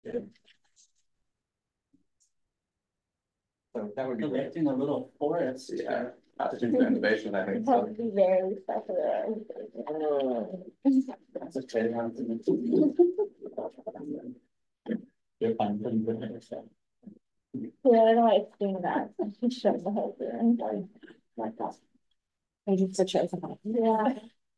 So that would be collecting a little forest. yeah. Pathogens in the basement, I think. So. Be very special. That's a trade on. You're fine, putting good in yourself. Yeah, I don't like doing that. I can show the whole thing. Like that. I just switch it. Yeah.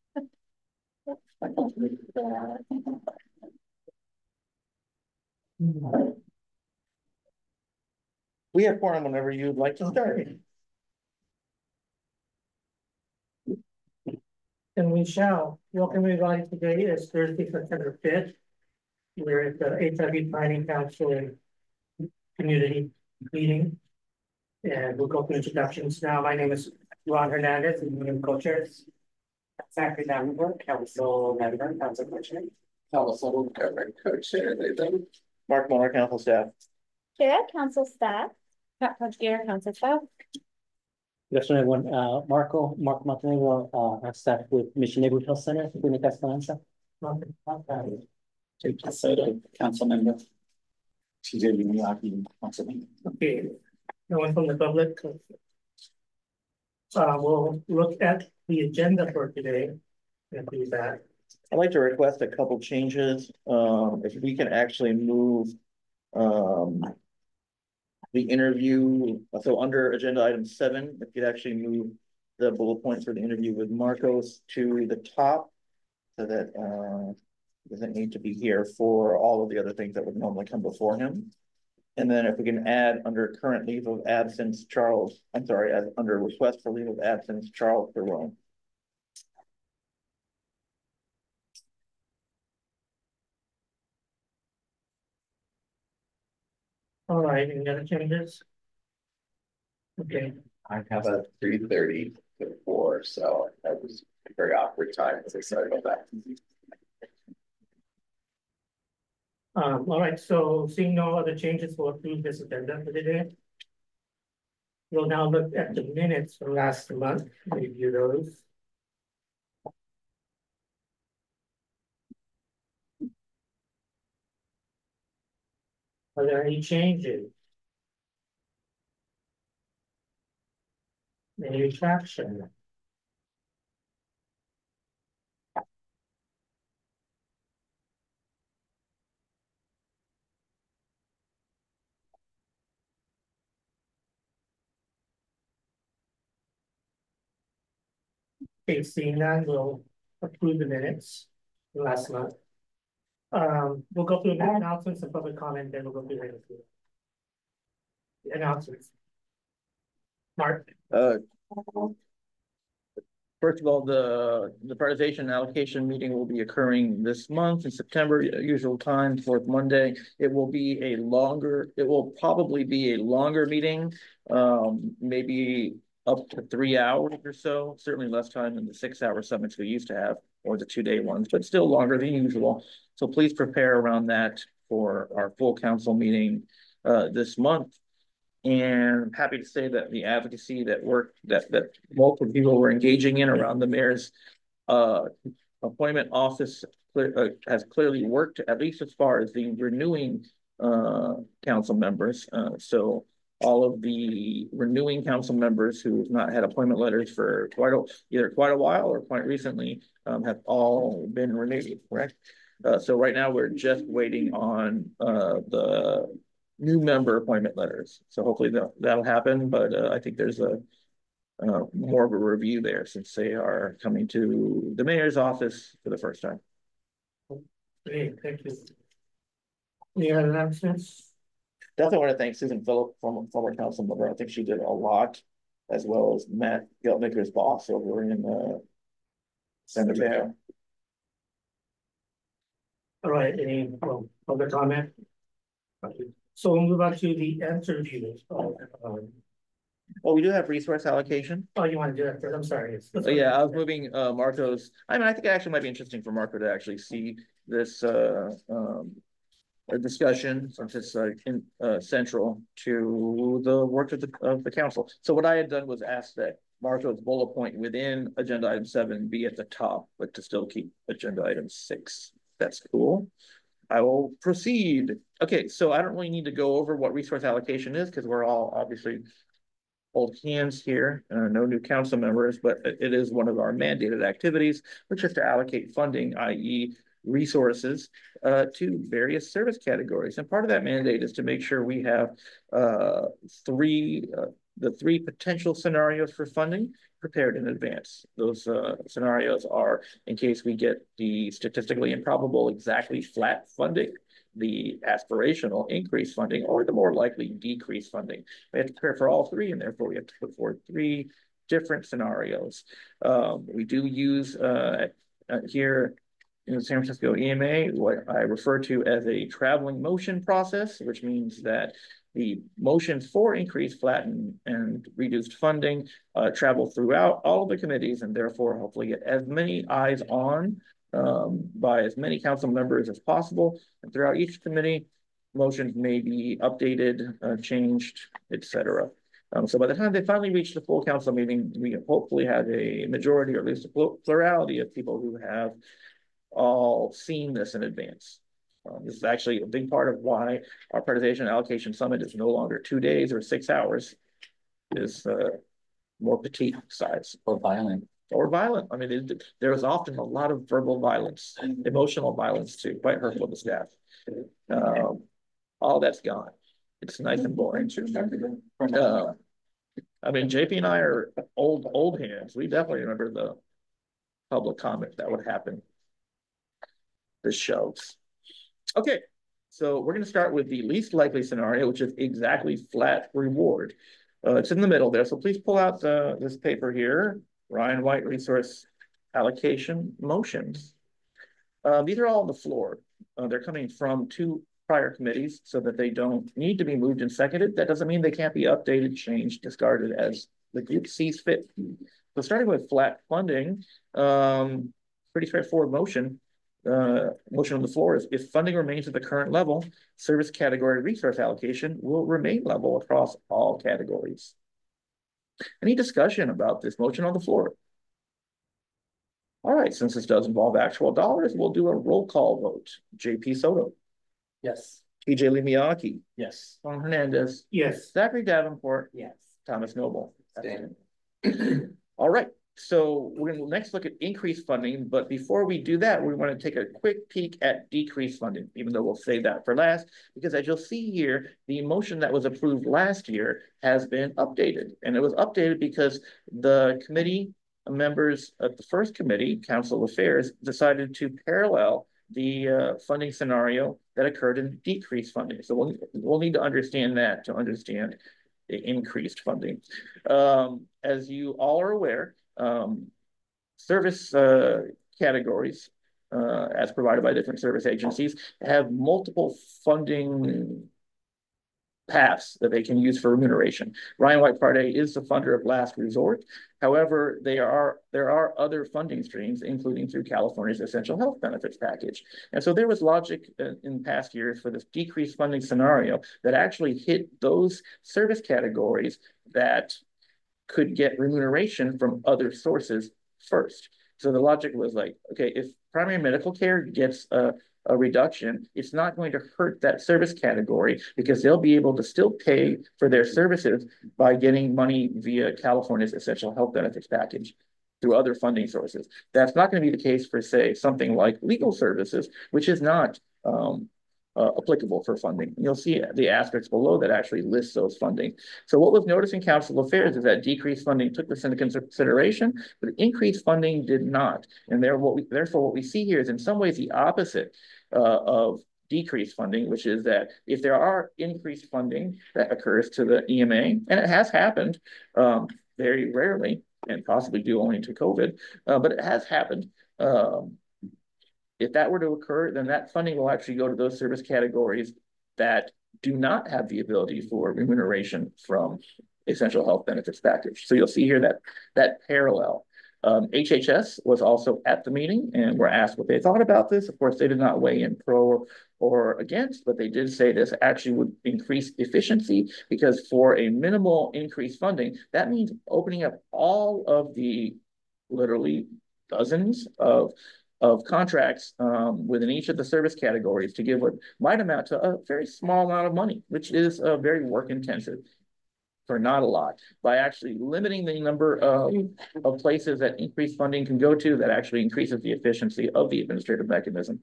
We have forum whenever you'd like to start. And we shall. Welcome everybody. Today is Thursday, September 5th. We're at the HIV Planning Council community meeting. And we'll go through introductions now. My name is Ron Hernandez, and I'm co-chairs. Zachary Davenport, council member, council co-chair. Council government co-chair, Mark Muller, council staff. Kara, council staff. Pat Hodgkier, council staff. Good afternoon, everyone. Mark Montenegro, our staff with Mission Neighborhood Health Center, Clinica Esperanza. Jake Soto, council member. TJ Miyaki, council member. Okay, no one from the public. We'll look at the agenda for today and do that. I'd like to request a couple changes. If we can actually move the interview, so under agenda item 7, if you'd actually move the bullet points for the interview with Marcos to the top, so that doesn't need to be here for all of the other things that would normally come before him. And then if we can add under current leave of absence, under request for leave of absence, Charles Perron. All right, any other changes? Okay. I have a 3:30 to 4, so that was a very awkward time. So sorry about that. All right, so seeing no other changes, we'll approve this agenda for today. We'll now look at the minutes from last month, review those. Are there any changes? Any retraction? Okay, seeing none, we'll approve the minutes from last month. We'll go through the announcements and public comment, then we'll go through the announcements. Mark. First of all, the prioritization allocation meeting will be occurring this month in September, usual time, 4th Monday. It will probably be a longer meeting, maybe up to 3 hours or so, certainly less time than the 6-hour summits we used to have, or the 2-day ones, but still longer than usual. So please prepare around that for our full council meeting this month. And I'm happy to say that the advocacy that multiple people were engaging in around the mayor's appointment office has clearly worked, at least as far as the renewing council members. So all of the renewing council members who have not had appointment letters for either quite a while or quite recently have all been renewed, correct? So right now we're just waiting on the new member appointment letters. So hopefully that'll happen, but I think there's more of a review there since they are coming to the mayor's office for the first time. Great, thank you. Any other announcements? Definitely want to thank Susan Phillip, former council member. I think she did a lot, as well as Matt Geltnicker's boss over in San Mateo. All right, any public comment? So we'll move on to the interviews. Well, we do have resource allocation. Oh, you want to do that first? I'm sorry. Oh, yeah, I was moving Marco's. I mean, I think it actually might be interesting for Marco to actually see this discussion, since it's central to the work of the council. So what I had done was ask that Marco's bullet point within agenda item 7 be at the top, but to still keep agenda item 6. That's cool. I will proceed. Okay, so I don't really need to go over what resource allocation is because we're all obviously old hands here, no new council members, but it is one of our mandated activities, which is to allocate funding, i.e. resources, to various service categories. And part of that mandate is to make sure we have the three potential scenarios for funding prepared in advance. Those scenarios are in case we get the statistically improbable exactly flat funding, the aspirational increased funding, or the more likely decreased funding. We have to prepare for all three, and therefore we have to put forward three different scenarios. We do use here in the San Francisco EMA what I refer to as a traveling motion process, which means that the motions for increased, flattened, and reduced funding travel throughout all of the committees, and therefore hopefully get as many eyes on by as many council members as possible. And throughout each committee, motions may be updated, changed, etc. So by the time they finally reach the full council meeting, we hopefully have a majority or at least a plurality of people who have all seen this in advance. This is actually a big part of why our Prioritization Allocation Summit is no longer 2 days or 6 hours. Is more petite size. Or violent. Or violent. I mean, there is often a lot of verbal violence, emotional violence too, quite hurtful to staff. All that's gone. It's nice and boring. I mean, JP and I are old hands. We definitely remember the public comment that would happen. The shows. Okay, so we're going to start with the least likely scenario, which is exactly flat reward. It's in the middle there, so please pull out this paper here, Ryan White Resource Allocation Motions. These are all on the floor. They're coming from 2 prior committees so that they don't need to be moved and seconded. That doesn't mean they can't be updated, changed, discarded as the group sees fit. So starting with flat funding, pretty straightforward motion. Motion on the floor is if funding remains at the current level, service category resource allocation will remain level across all categories. Any discussion about this motion on the floor? All right, since this does involve actual dollars, we'll do a roll call vote. JP Soto. Yes. TJ Limiaki. Yes. Juan Hernandez. Yes. Zachary Davenport. Yes. Thomas Noble. All right. So we're going to next look at increased funding, but before we do that, we want to take a quick peek at decreased funding, even though we'll save that for last, because as you'll see here, the motion that was approved last year has been updated, and it was updated because the committee members of the first committee, Council Affairs, decided to parallel the funding scenario that occurred in decreased funding. So we'll need to understand that to understand the increased funding. As you all are aware, service categories, as provided by different service agencies, have multiple funding paths that they can use for remuneration. Ryan White Part A is the funder of last resort. However, there are other funding streams, including through California's Essential Health Benefits Package. And so there was logic in past years for this decreased funding scenario that actually hit those service categories that could get remuneration from other sources first. So the logic was like, okay, if primary medical care gets a reduction, it's not going to hurt that service category because they'll be able to still pay for their services by getting money via California's Essential Health Benefits Package through other funding sources. That's not going to be the case for, say, something like legal services, which is not applicable for funding. You'll see the asterisks below that actually lists those funding. So what was noticed in Council Affairs is that decreased funding took this into consideration, but increased funding did not. And therefore what we see here is in some ways the opposite of decreased funding, which is that if there are increased funding that occurs to the EMA, and it has happened very rarely, and possibly due only to COVID, but it has happened. If that were to occur, then that funding will actually go to those service categories that do not have the ability for remuneration from Essential Health Benefits Package. So you'll see here that parallel. HHS was also at the meeting and were asked what they thought about this. Of course, they did not weigh in pro or against, but they did say this actually would increase efficiency because for a minimal increased funding, that means opening up all of the literally dozens of of contracts within each of the service categories to give what might amount to a very small amount of money, which is very work intensive for not a lot, by actually limiting the number of places that increased funding can go to, that actually increases the efficiency of the administrative mechanism.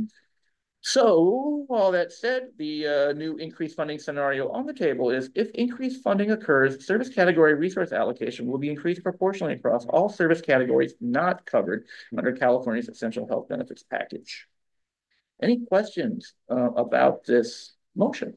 So, all that said, the new increased funding scenario on the table is if increased funding occurs, service category resource allocation will be increased proportionally across all service categories not covered under California's Essential Health Benefits Package. Any questions about this motion?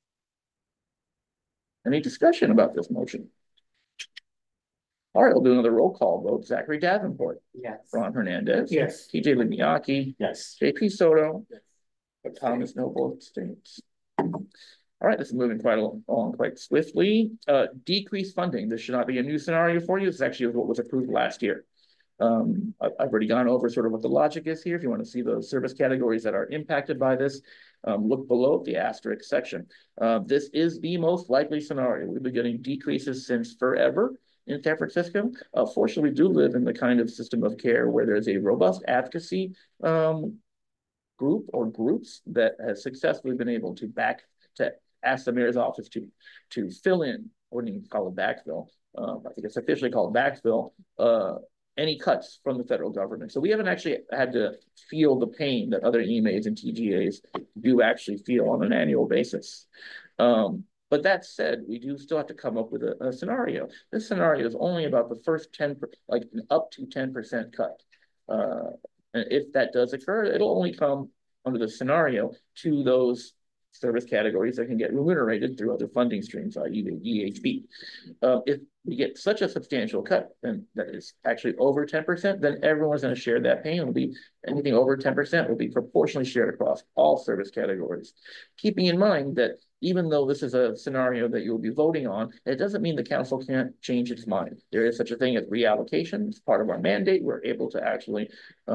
Any discussion about this motion? All right, we'll do another roll call vote. Zachary Davenport, Yes. Ron Hernandez. Yes. TJ Limiaki, Yes. JP Soto, Yes. Thomas Noble abstains. All right, this is moving quite along quite swiftly. Decreased funding. This should not be a new scenario for you. This actually was what was approved last year. I've already gone over sort of what the logic is here. If you want to see those service categories that are impacted by this, look below the asterisk section. This is the most likely scenario. We've been getting decreases since forever in San Francisco. Fortunately, we do live in the kind of system of care where there's a robust advocacy group or groups that has successfully been able to ask the mayor's office to fill in, or wouldn't even call it backfill. I think it's officially called backfill, any cuts from the federal government. So we haven't actually had to feel the pain that other EMAs and TGAs do actually feel on an annual basis. But that said, we do still have to come up with a scenario. This scenario is only about the first 10, like up to 10% cut. And if that does occur, it'll only come under the scenario to those service categories that can get remunerated through other funding streams, i.e. the EHB. If we get such a substantial cut, and that is actually over 10%, then everyone's going to share that pain. It'll be anything over 10% will be proportionally shared across all service categories. Keeping in mind that even though this is a scenario that you'll be voting on, it doesn't mean the council can't change its mind. There is such a thing as reallocation. It's part of our mandate. We're able to actually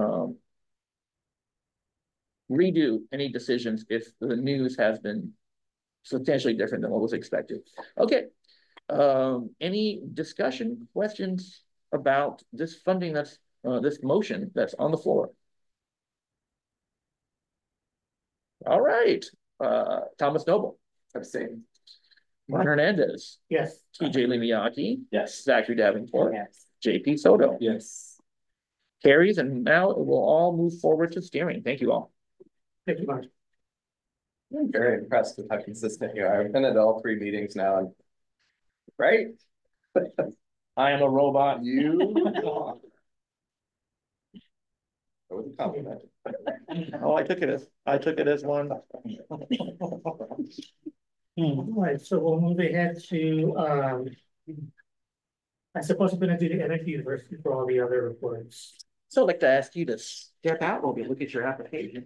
redo any decisions if the news has been substantially different than what was expected. Okay. Any discussion, questions about this funding that's this motion that's on the floor? All right. Thomas Noble. Abstain. Ron Hernandez. Yes. TJ Limiaki. Yes. Zachary Davenport. Yes. JP Soto. Yes. Carries, and now it will all move forward to steering. Thank you all. Thank you, Mark. I'm very impressed with how consistent you are. I've been at all 3 meetings now, and right? I am a robot. You. That was a compliment. Oh, I took it as one. All right, so we'll move ahead to, I suppose we're gonna do the interview first before all the other reports. So I'd like to ask you to step out while we look at your application.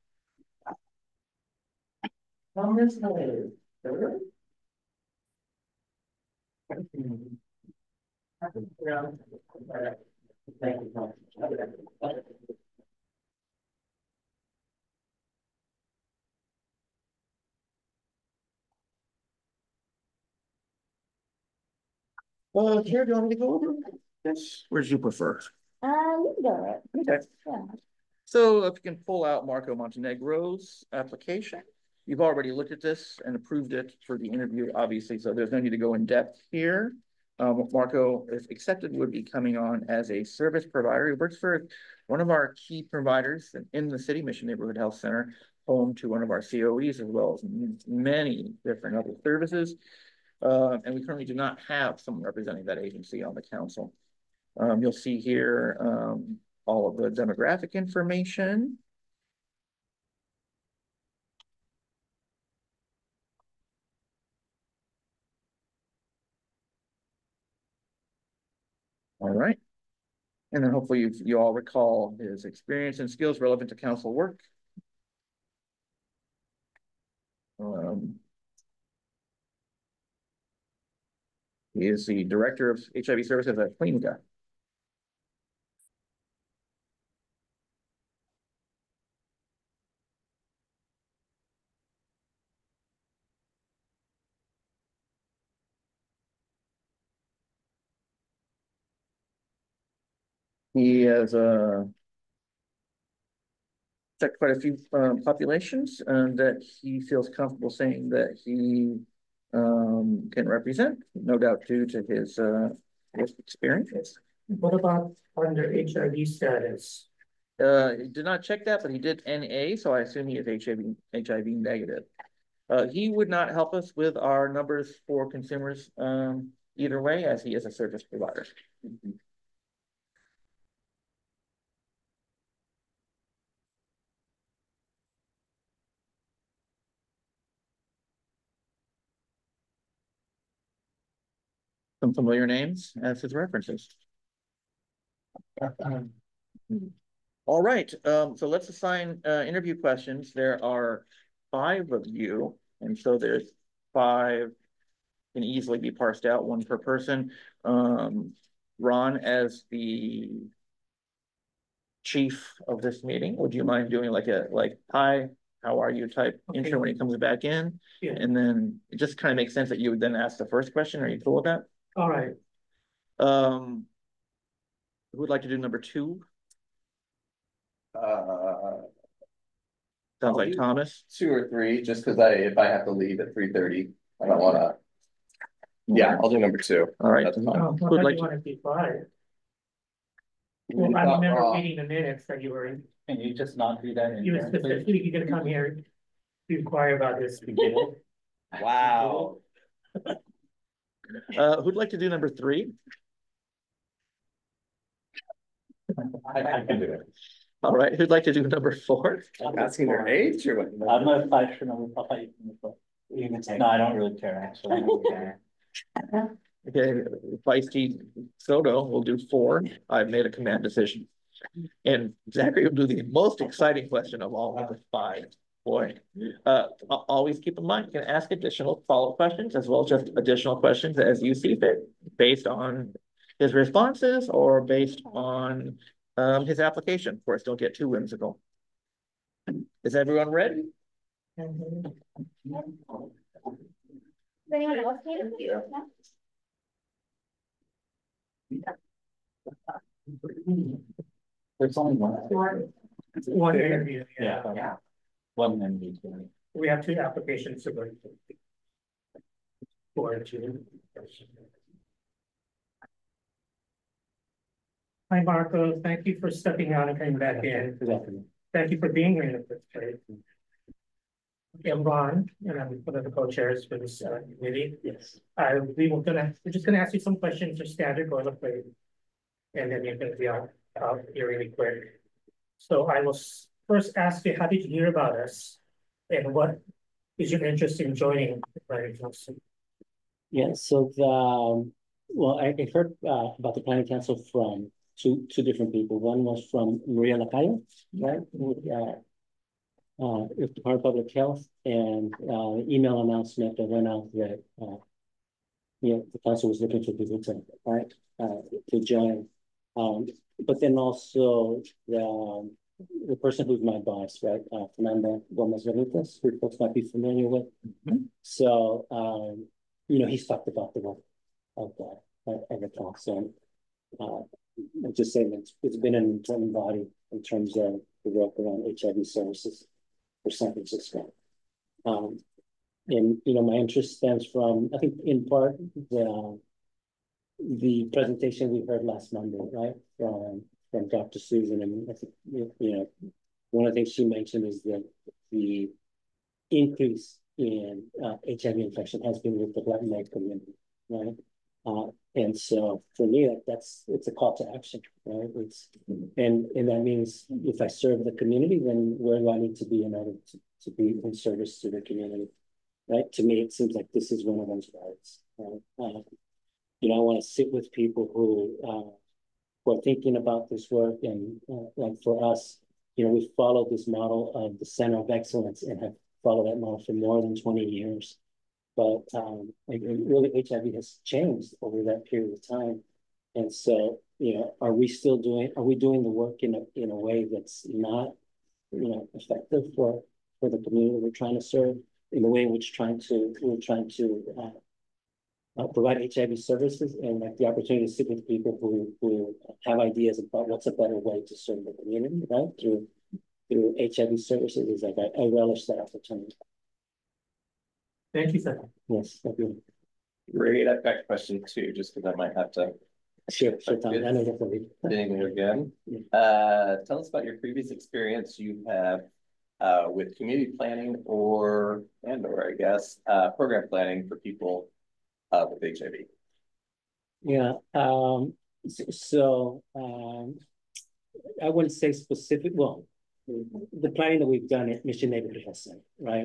Thomas, hello. Chair, do you want me to go over? Yes. Where'd you prefer? You can go it. Okay. Yeah. So if you can pull out Marco Montenegro's application, you've already looked at this and approved it for the interview, obviously, so there's no need to go in depth here. Marco, if accepted, would be coming on as a service provider. He works for one of our key providers in the city, Mission Neighborhood Health Center, home to one of our COEs, as well as many different other services. And we currently do not have someone representing that agency on the council. You'll see here all of the demographic information. All right. And then hopefully you all recall his experience and skills relevant to council work. He is the director of HIV services at Clinica. He has checked quite a few populations that he feels comfortable saying that he can represent, no doubt due to his experience. What about under HIV status? He did not check that, but he did NA, so I assume he is HIV negative. He would not help us with our numbers for consumers either way, as he is a service provider. Some familiar names as his references. All right, so let's assign interview questions. There are 5 of you, and so there's 5 can easily be parsed out, 1 per person. Ron, as the chief of this meeting, would you mind doing like hi, how are you type intro when he comes back in? Yeah. And then it just kind of makes sense that you would then ask the first question. Are you cool with that? All right. Who would like to do number 2? Sounds like Thomas. 2 or 3, just because if I have to leave at 3:30, I don't wanna. Yeah, I'll do number 2. All right. That's fine. I Who'd thought like you to- wanted to be 5. We Well, I thought remember Rob- reading the minutes that you were in. Can you just not do that? You were specifically, you're gonna come here to inquire about this. Wow. Who'd like to do number 3? I can do it. All right, who'd like to do number 4? Asking their age or what? I'm not quite sure. I'll fight you from the No, I don't really care, actually. Okay, Feisty Soto will do 4. I've made a command decision. And Zachary will do the most exciting question of all, number 5. Boy, always keep in mind, you can ask additional follow-up questions as well as just additional questions as you see fit, based on his responses or based on his application. Of course, don't get too whimsical. Is everyone ready? Does anyone else need a few? There's only one. One interview. Yeah. One interview. We have 2 applications to go through. 4 and 2. Hi, Marco. Thank you for stepping out and coming back in. Thank you for being here in the first place. I'm Ron, and I'm one of the co-chairs for this committee. Yes. We're just gonna ask you some questions, your standard boilerplate. And then you're gonna be out here really quick. So I will first ask you, how did you hear about us? And what is your interest in joining the planning council? Yeah, so well, I heard about the planning council from two different people. One was from Maria Lacayo, right? With Department of Public Health, and email announcement that went out that the council was looking for people to join. But then also the person who's my boss, right? Fernando Gomez Benitez, who folks might be familiar with. So he's talked about the work of the council. I'm just saying it's been an important body in terms of the work around HIV services for San Francisco. And my interest stems from, I think, in part the presentation we heard last Monday, right, from Dr. Susan. And I think one of the things she mentioned is that the increase in HIV infection has been with the Latinx community, right? And so for me, it's a call to action, right? And that means if I serve the community, then where do I need to be in order to be in service to the community, right? To me, it seems like this is one of those rights, right? I want to sit with people who are thinking about this work, and like for us, we followed this model of the Center of Excellence and have followed that model for more than 20 years. But really, HIV has changed over that period of time. And so, are we doing the work in a way that's not, effective for the community we're trying to serve, in the way in which we're trying to provide HIV services, and like the opportunity to sit with people who have ideas about what's a better way to serve the community, right? Through through HIV services is like, I relish that opportunity. Thank you, sir. Yes, thank you. Great, I've got a question too, just because I might have to Sure, Tom. I know definitely. ding you again. Tell us about your previous experience you have with community planning or I guess program planning for people with HIV. Yeah, I wouldn't say specific, well, the planning that we've done at Mission Neighborhood Health Center, right?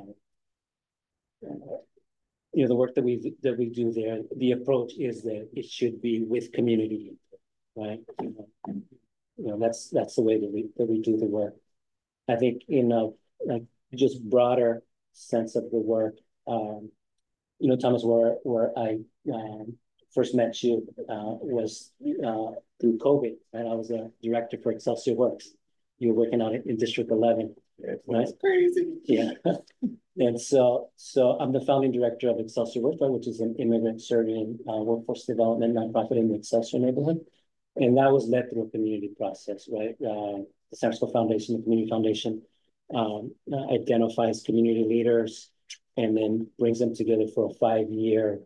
You know, the work that we do there, the approach is that it should be with community, right? That's the way that we do the work. I think in a like just broader sense of the work, Thomas, where I first met you was through COVID, and I was a director for Excelsior Works. You were working on it in District 11. Right? Crazy. Yeah. And so I'm the founding director of Excelsior Works, which is an immigrant serving workforce development nonprofit in the Excelsior neighborhood. And that was led through a community process, right? The San Francisco Foundation, the Community Foundation, identifies community leaders and then brings them together for a 5-year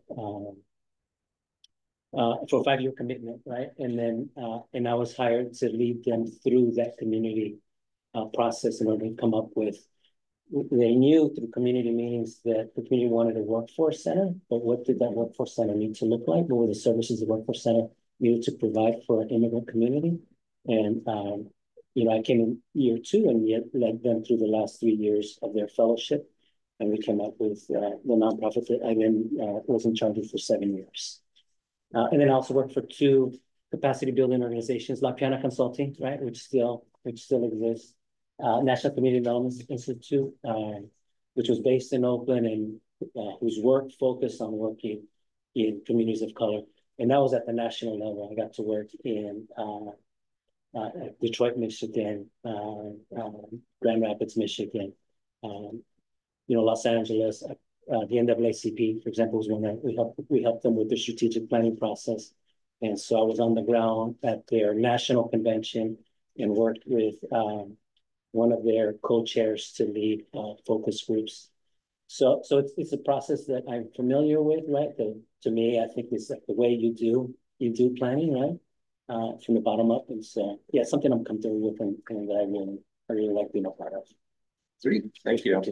commitment, right? And then and I was hired to lead them through that community process in order to come up with. They knew through community meetings that the community wanted a workforce center, but what did that workforce center need to look like? What were the services the workforce center needed to provide for an immigrant community? And I came in year 2 and yet led them through the last 3 years of their fellowship, and we came up with the nonprofit that I then was in charge of for 7 years. And then I also worked for 2 capacity building organizations, La Piana Consulting, right, which still exists. National Community Development Institute, which was based in Oakland and whose work focused on working in communities of color. And that was at the national level. I got to work in Detroit, Michigan, Grand Rapids, Michigan, Los Angeles. The NAACP, for example, was one that we helped them with the strategic planning process. And so I was on the ground at their national convention and worked with one of their co-chairs to lead focus groups. So it's a process that I'm familiar with, right? To me, I think it's like the way you do planning, right? From the bottom up. And so, yeah, something I'm comfortable with and that I really like being a part of. Sweet, thank you.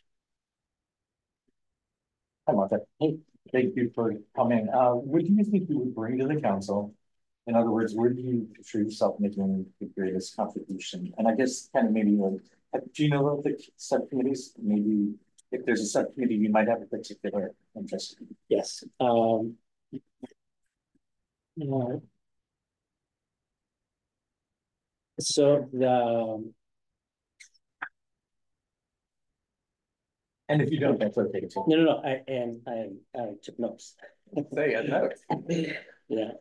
Hi, Martha. Hey. Thank you for coming. What do you think you would bring to the council? In other words, where do you picture yourself making the greatest contribution? And I guess kind of maybe like, do you know the subcommittees? Maybe if there's a subcommittee, you might have a particular interest. Yes. So and if you don't, that's okay too. No. I took notes. Say a note. Yeah.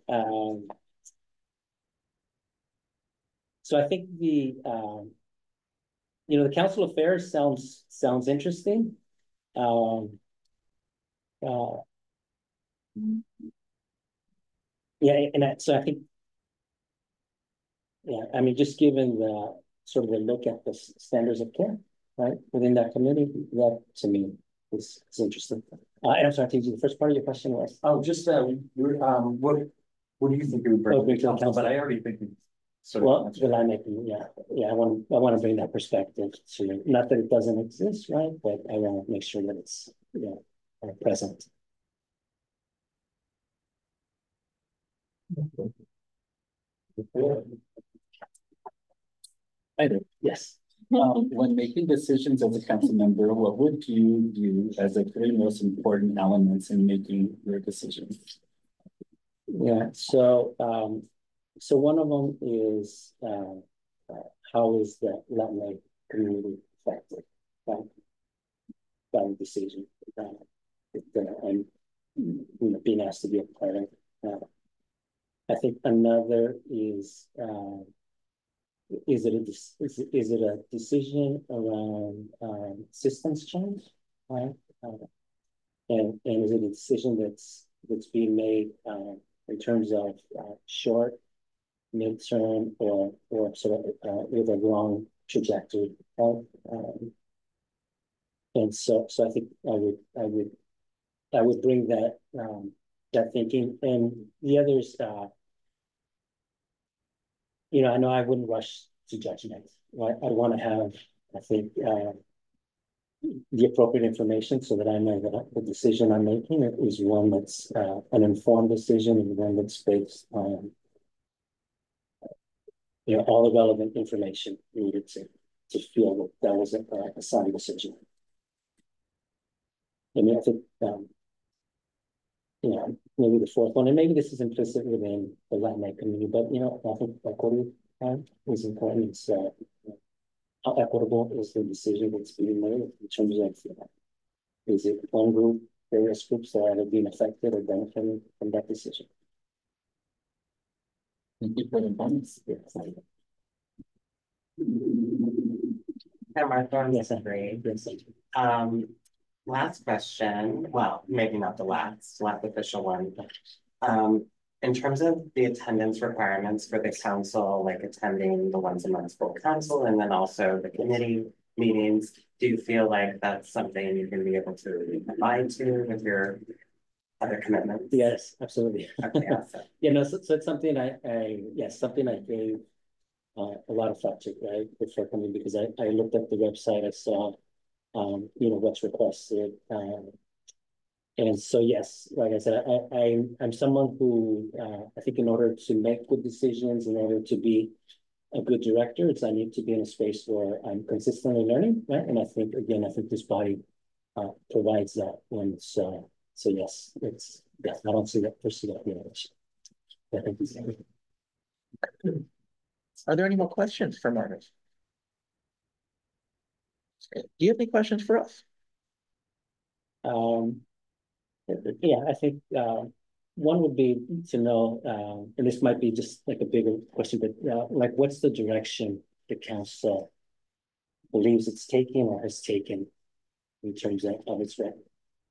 So I think the council affairs sounds interesting. So I think, I mean, just given the sort of the look at the standards of care, right, within that committee, that to me is interesting. And I'm sorry, the first part of your question was? Oh, just what do you think you would bring to the council? But I already think you sort of. Well, I want to bring that perspective to, not that it doesn't exist, right, but I want to make sure that it's present. Hi there. Yes. When making decisions as a council member, what would you view as the 3 most important elements in making your decisions? Yeah, so one of them is how is the Latin community affected by the decision and being asked to be a part of. I think another is it a decision around systems change, right? And is it a decision that's being made in terms of short, midterm, or sort of with a trajectory, right? And so I think I would bring that thinking, and the others, I know I wouldn't rush to judgment, right? I want to have, I think, the appropriate information so that I know that the decision I'm making is one that's an informed decision and one that's based on all the relevant information needed to feel that that was a sound decision. I mean, I think maybe the fourth one, and maybe this is implicit within the Latinx community, but I think equity is important. It's how equitable is the decision that's being made in terms of is it one group, various groups that are being affected or benefiting from that decision? Thank you for the comments. Yes. Hi, Martha, I'm Yes, great. yes. Last question, well, maybe not the last official one. In terms of the attendance requirements for the council, like attending the once a month full council and then also the committee meetings, do you feel like that's something you're going to be able to abide to with your other commitments? Yes, absolutely. Okay, awesome. No, so it's something something I gave a lot of thought to, right, before coming, because I looked at the website, I saw what's requested, and so yes, like I said, I'm someone who I think in order to make good decisions, in order to be a good director, I need to be in a space where I'm consistently learning, right? And I think this body provides that. And so yes, I don't see that pursue that issue. I think it's everything. Are there any more questions for Margaret? Do you have any questions for us? I think one would be to know, and this might be just like a bigger question, but like, what's the direction the council believes it's taking or has taken in terms of its rep?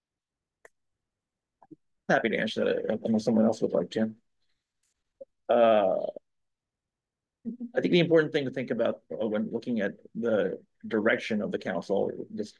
Happy to answer that unless someone else would like to. I think the important thing to think about when looking at the direction of the council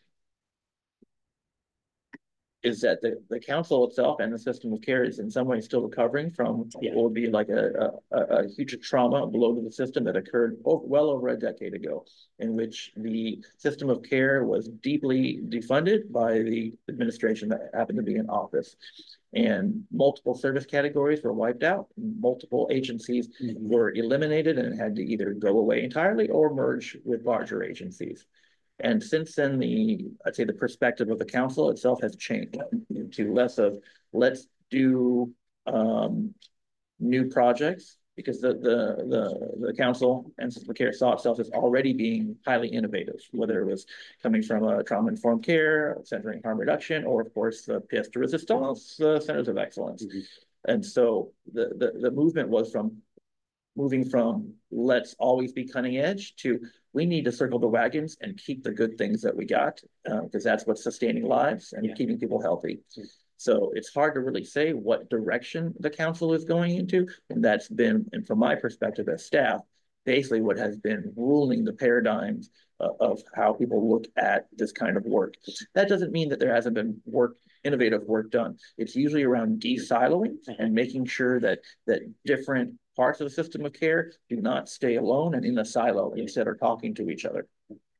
is that the council itself and the system of care is in some ways still recovering from what would be like a huge trauma blow to the system that occurred well over a decade ago, in which the system of care was deeply defunded by the administration that happened to be in office. And multiple service categories were wiped out, multiple agencies were eliminated and had to either go away entirely or merge with larger agencies. And since then, I'd say the perspective of the council itself has changed to less of let's do new projects, because the council and system of care saw itself as already being highly innovative, whether it was coming from a trauma-informed care, centering harm reduction, or of course the pièce de résistance, centers of excellence. And so the movement was from moving from let's always be cutting edge to we need to circle the wagons and keep the good things that we got, because that's what's sustaining lives and keeping people healthy. So it's hard to really say what direction the council is going into. And that's been, and from my perspective as staff, basically what has been ruling the paradigms of how people look at this kind of work. That doesn't mean that there hasn't been innovative work done. It's usually around de-siloing and making sure that different parts of the system of care do not stay alone and in a silo, instead are talking to each other.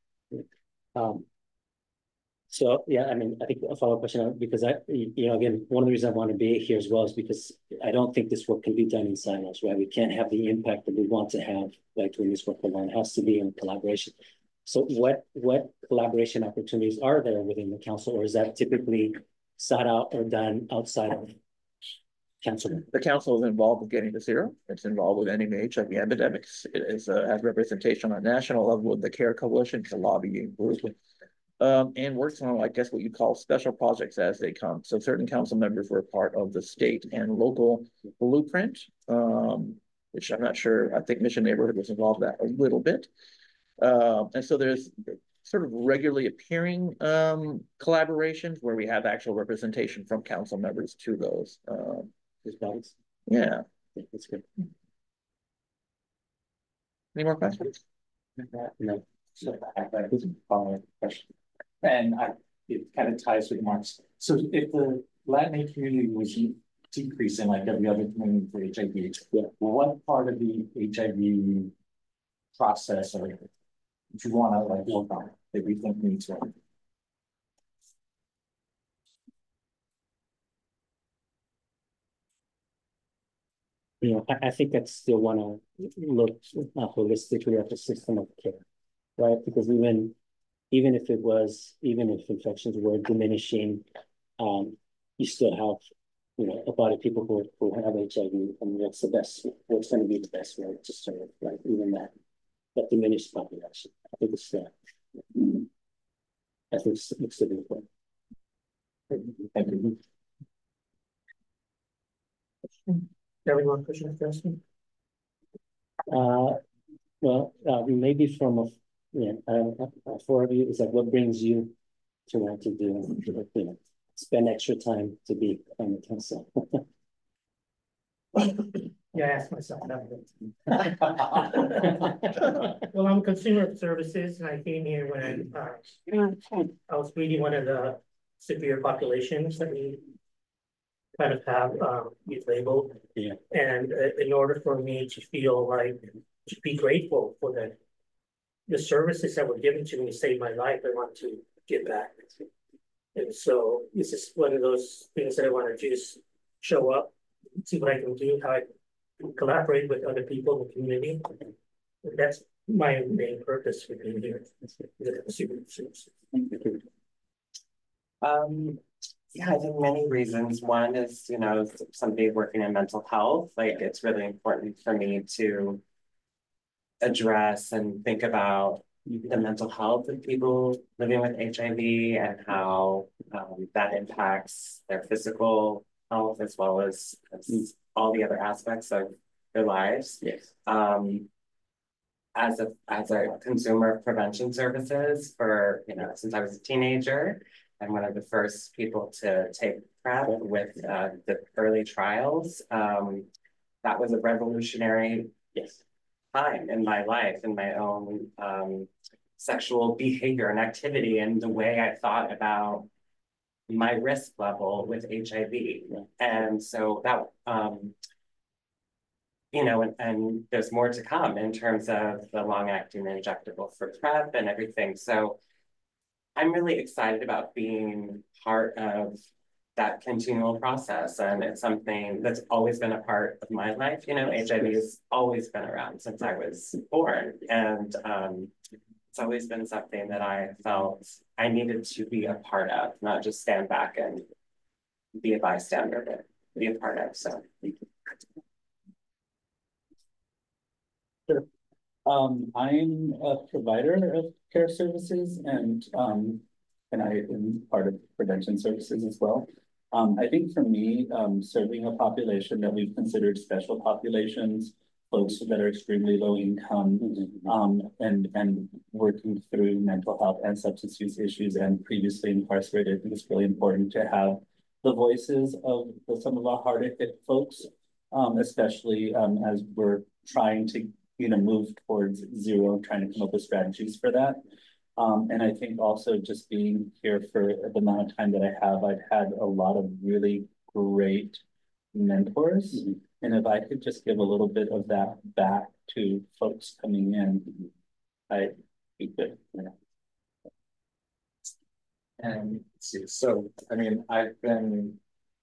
So yeah, I mean, I think a follow-up question, because again, one of the reasons I want to be here as well is because I don't think this work can be done in silos, right? We can't have the impact that we want to have by doing this work alone. It has to be in collaboration. So what collaboration opportunities are there within the council, or is that typically sought out or done outside of council? The council is involved with Getting to Zero. It's involved with ending the HIV epidemics. It has representation on a national level with the CARE Coalition, the lobbying group, and works on, I guess, what you call special projects as they come. So certain council members were part of the state and local blueprint, which I'm not sure. I think Mission Neighborhood was involved in that a little bit. And so there's sort of regularly appearing collaborations where we have actual representation from council members to those. Yeah, that's good. Any more questions? No. So I have a follow-up question. And it kind of ties with Mark's. So if the Latin community was decreasing like every other community for HIV, Yeah. what part of the HIV process or if you want to like work on that we think needs to? You know, I think I'd still want to look holistically at the system of care, right? Because even if infections were diminishing, you still have, you know, a lot of people who have HIV, and what's going to be the best way to serve, like even that diminished population. I think it's really important. Thank you. Everyone pushing the question? Well, maybe from four of you, is like what brings you to want to do, you know, spend extra time to be on the council? Yeah, I asked myself that. Well, I'm a consumer of services, and I came here when I was reading one of the severe populations that we kind of have youth labeled. Yeah. And in order for me to feel like to be grateful for the services that were given to me to save my life, I want to give back. And so this is one of those things that I want to just show up, see what I can do, how I can collaborate with other people in the community. And that's my main purpose for being here. Yeah, I think many reasons. One is, you know, somebody working in mental health, like it's really important for me to address and think about the mental health of people living with HIV and how that impacts their physical health as well as all the other aspects of their lives. Yes. As a consumer of prevention services for, you know, since I was a teenager, I'm one of the first people to take PrEP with the early trials. That was a revolutionary time in my life, in my own sexual behavior and activity, and the way I thought about my risk level with HIV. And so that, you know, and there's more to come in terms of the long-acting injectable for PrEP and everything. So I'm really excited about being part of that continual process. And it's something that's always been a part of my life. You know, HIV has always been around since I was born. And it's always been something that I felt I needed to be a part of, not just stand back and be a bystander, but be a part of. So thank you. Sure. I'm a provider of care services and I am part of prevention services as well. I think for me, serving a population that we've considered special populations, folks that are extremely low income, and working through mental health and substance use issues and previously incarcerated, I think it's really important to have the voices of some of our harder hit folks, especially as we're trying to, you know, move towards zero, trying to come up with strategies for that. And I think also just being here for the amount of time that I have, I've had a lot of really great mentors. And if I could just give a little bit of that back to folks coming in, I'd be good. Yeah. And so, I mean, I've been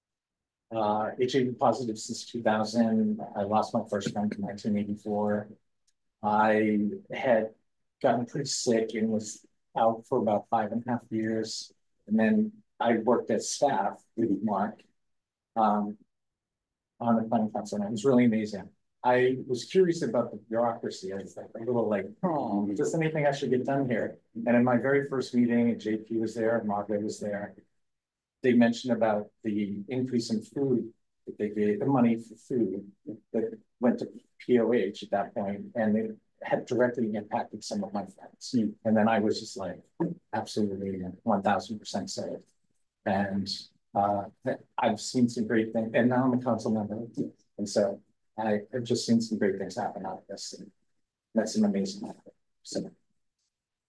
HIV positive since 2000. I lost my first friend in 1984. I had gotten pretty sick and was out for about 5.5 years. And then I worked as staff with Mark on the planning council, and it was really amazing. I was curious about the bureaucracy. I was like a little like, oh, is there anything I should get done here? And in my very first meeting, JP was there, Margaret was there. They mentioned about the increase in food that they gave, the money for food that went to POH at that point, and it had directly impacted some of my friends. And then I was just like, absolutely 1000% saved. And I've seen some great things, and now I'm a council member. And so I've just seen some great things happen out of this. And that's an amazing thing. So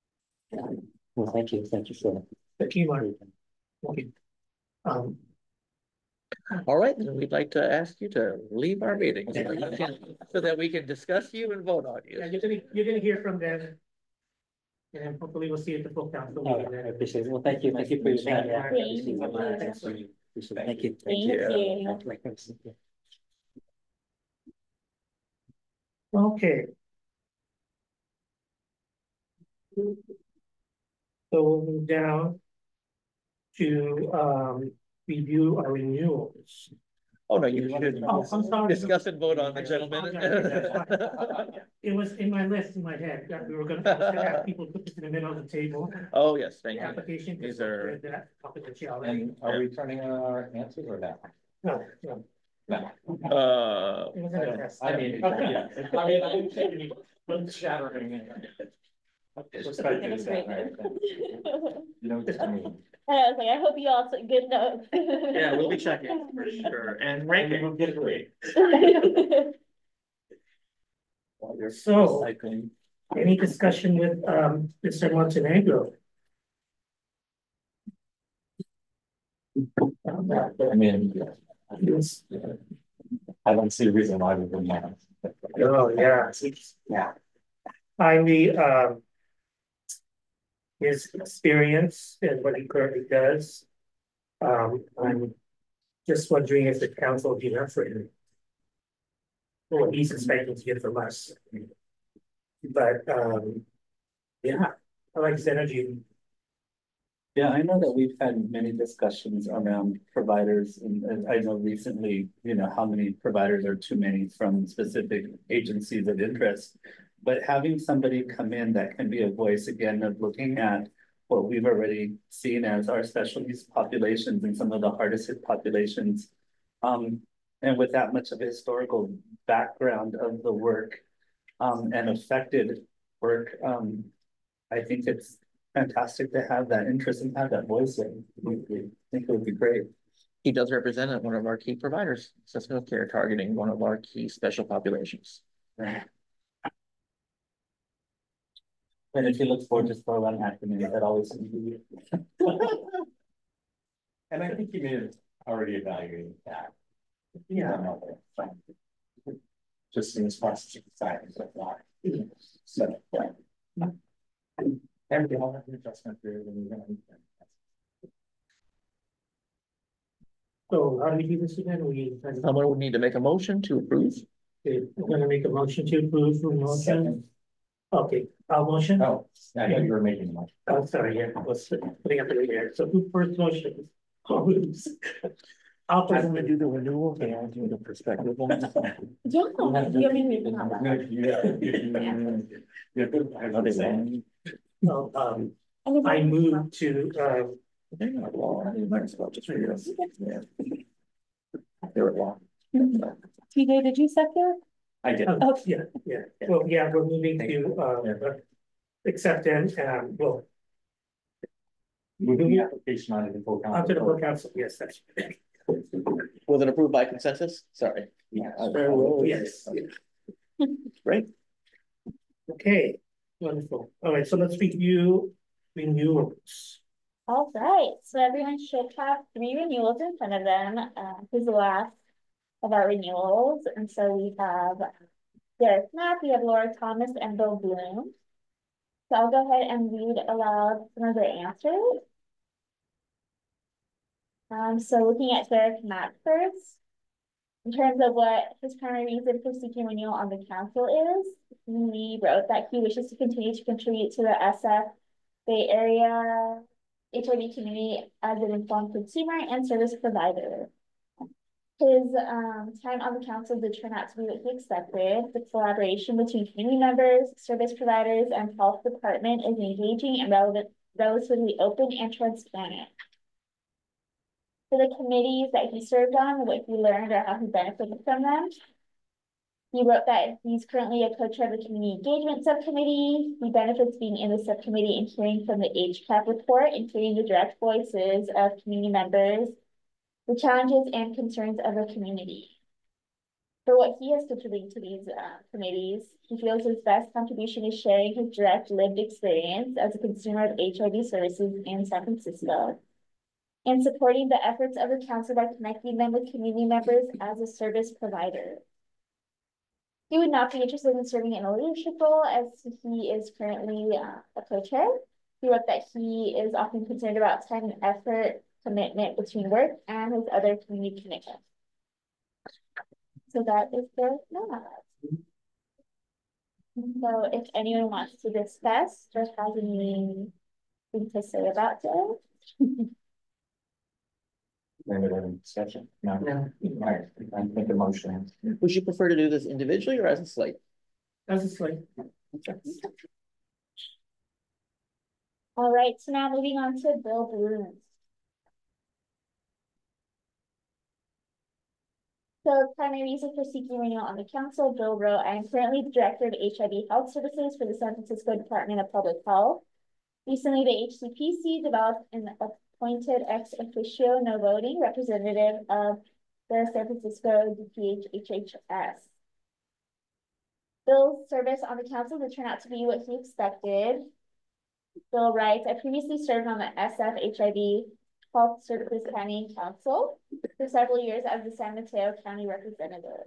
Well, thank you for. Thank you, Mark. Okay. All right, then we'd like to ask you to leave our meeting so that we can discuss you and vote on Yeah, you. you're gonna hear from them. And hopefully we'll see you at the full council Oh, meeting I then. appreciate it. Well, thank you for your time. Thank you. Appreciate it. Thanks. Appreciate it. Thank you. Thank you. Okay. So we'll move down to review our renewals. Oh, no, you should Oh, I'm sorry. discuss and vote on the gentleman. It was in my list in my head that we were gonna have people put this in the middle of the table. Oh, yes, thank The you. application. These are- That confidentiality. And are we turning in our answers or not? No, no. No. It wasn't a test. I mean, yeah, I mean, I didn't take any, but shattering. Perspective is that, right? You know what I mean? I was like, I hope you all took good notes. Yeah, we'll be checking for sure and ranking. We'll get it right. So, any discussion with Mr. Montenegro? I mean, Yes. I don't see a reason why we wouldn't have. Oh, yeah. Yeah. Finally, his experience and what he currently does. I'm just wondering if the council would be enough for him. Or what he's expecting to get from us. But, yeah, I like his energy. Yeah, I know that we've had many discussions around providers, and I know recently, how many providers are too many from specific agencies of interest. But having somebody come in that can be a voice again of looking at what we've already seen as our specialties populations and some of the hardest hit populations. And with that much of a historical background of the work and affected work, I think it's fantastic to have that interest and have that voice in. I think it would be great. He does represent one of our key providers, accessible care, targeting one of our key special populations. And if you look forward to throw around acronym, that always seems to be. And I think you may have already evaluated that. Yeah. Just in response to science of that. So, yeah. And we all have an adjustment period and we're gonna. So how do we do this again? Someone would need to make a motion to approve. Okay, we're gonna make a motion to approve the motion. Second. Okay, I'll motion. Oh, I know you were making one. Oh, sorry, yeah, I was putting up the here. So who first motion? I'll I'm gonna do the renewal, and I'll do the perspective one. Yeah, you mean we can have that. No, I move to, They're not law, they might as well just read it. Yeah. They're at law. TJ, did you second? I did. oh, yeah, well, yeah, we're moving to, accept and, well, Moving the application on to the full council. onto the full council, yes, that's. Was it approved by consensus? Sorry. Yeah, Yes. yes. Great. Okay, wonderful. All right, so let's review renewals. All right, so everyone should have 3 renewals in front of them. This is the last of our renewals. And so we have Derek Mack, we have Laura Thomas, and Bill Bloom. So I'll go ahead and read aloud some of their answers. So looking at Derek Mack first, in terms of what his primary reason for seeking renewal on the council is, he wrote that he wishes to continue to contribute to the SF Bay Area HIV community as an informed consumer and service provider. His time on the council did turn out to be what he expected. The collaboration between community members, service providers, and health department is engaging and relatively open and transparent. For the committees that he served on, what he learned or how he benefited from them. He wrote that he's currently a co-chair of the Community Engagement Subcommittee. He benefits being in the subcommittee and hearing from the HCAP report and hearing the direct voices of community members, the challenges and concerns of the community. For what he has contributed to these committees, he feels his best contribution is sharing his direct lived experience as a consumer of HIV services in San Francisco and supporting the efforts of the council by connecting them with community members as a service provider. He would not be interested in serving in a leadership role as he is currently a co-chair. He wrote that he is often concerned about time and effort commitment between work and his other community commitments. So that is the note. So if anyone wants to discuss or has anything to say about it. Maybe any discussion? No. No. All right, I make a motion. Would you prefer to do this individually or as a slate? That's just like, All right, so now moving on to Bill Bruins. So primary reason for seeking renewal on the council, Bill wrote, I am currently the director of HIV Health Services for the San Francisco Department of Public Health. Recently, the HCPC developed an appointed ex officio no voting representative of the San Francisco DPH-HHS. Bill's service on the council did turn out to be what he expected. Bill writes, I previously served on the SF HIV Health Services Planning Council for several years as the San Mateo County representative.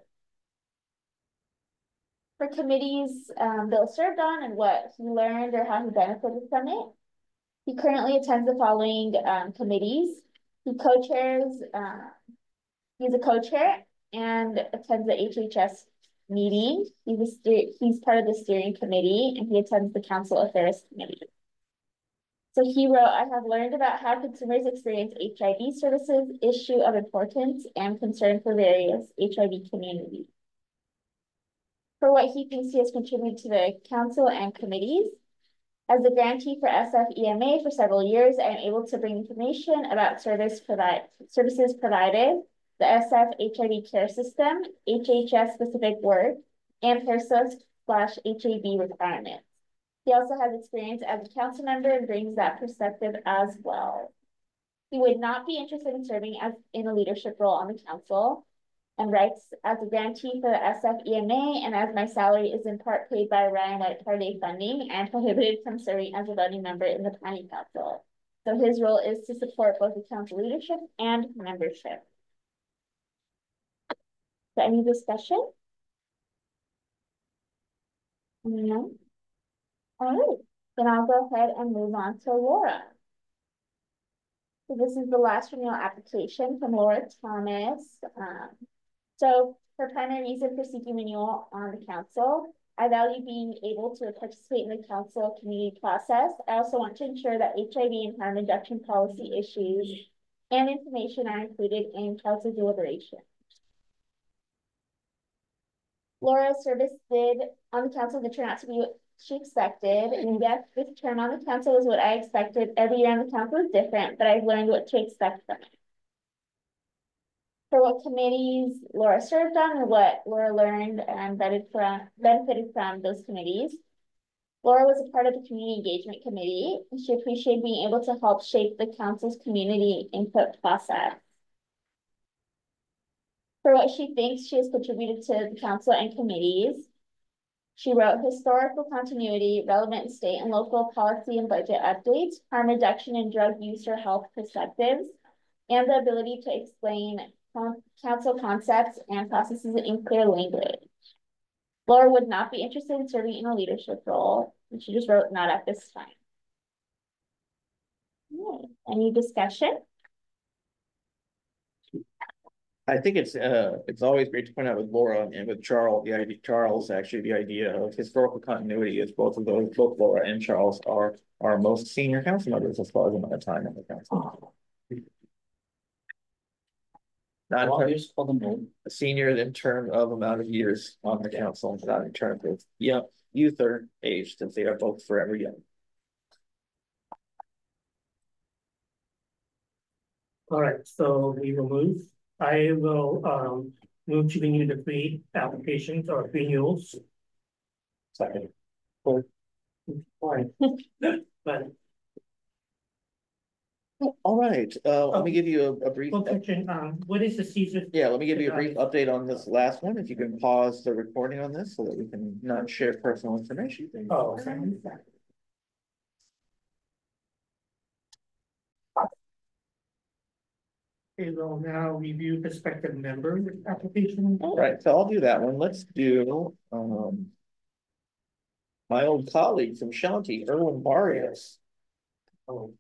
For committees Bill served on and what he learned or how he benefited from it, he currently attends the following committees. He co-chairs, he's a co-chair and attends the HHS meeting. He's part of the steering committee and he attends the council affairs committee. So he wrote, I have learned about how consumers experience HIV services, issue of importance and concern for various HIV communities. For what he thinks he has contributed to the council and committees. As a grantee for SF-EMA for several years, I am able to bring information about services provided, the SF HIV care system, HHS specific work, and HRSA/HAB requirements. He also has experience as a council member and brings that perspective as well. He would not be interested in serving as in a leadership role on the council and writes, as a grantee for the SF-EMA and as my salary is in part paid by Ryan White Party funding, I am prohibited from serving as a voting member in the planning council. So his role is to support both the council leadership and membership. So any discussion? No? All right, then I'll go ahead and move on to Laura. So this is the last renewal application from Laura Thomas. So her primary reason for seeking renewal on the council, I value being able to participate in the council community process. I also want to ensure that HIV and harm reduction policy issues and information are included in council deliberations. Laura's service on the council did turn out to be what she expected. And yes, this term on the council is what I expected. Every year on the council is different, but I've learned what to expect from it. For what committees Laura served on and what Laura learned and benefited from those committees. Laura was a part of the community engagement committee, and she appreciated being able to help shape the council's community input process. For what she thinks she has contributed to the council and committees, she wrote historical continuity, relevant state and local policy and budget updates, harm reduction and drug use or health perspectives, and the ability to explain council concepts and processes in clear language. Laura would not be interested in serving in a leadership role, and she just wrote not at this time. Okay. Any discussion? I think it's always great to point out with Laura and with Charles, the idea of historical continuity is both Laura and Charles are our most senior council members as far as amount of time in the council. Senior in terms of amount of years on the council, not in terms of youth or age, since they are both forever young. all right, so we will move. I will move to renew the 3 applications or renewals. Second. All right. But All right, let me give you a brief. One question, what is the season? Yeah, let me give you a brief update on this last one. If you can pause the recording on this so that we can not share personal information. Oh, okay. Okay, we'll now review prospective member application. All right, so I'll do that one. Let's do, my old colleague from Shanti, Erwin Barrios. Oh,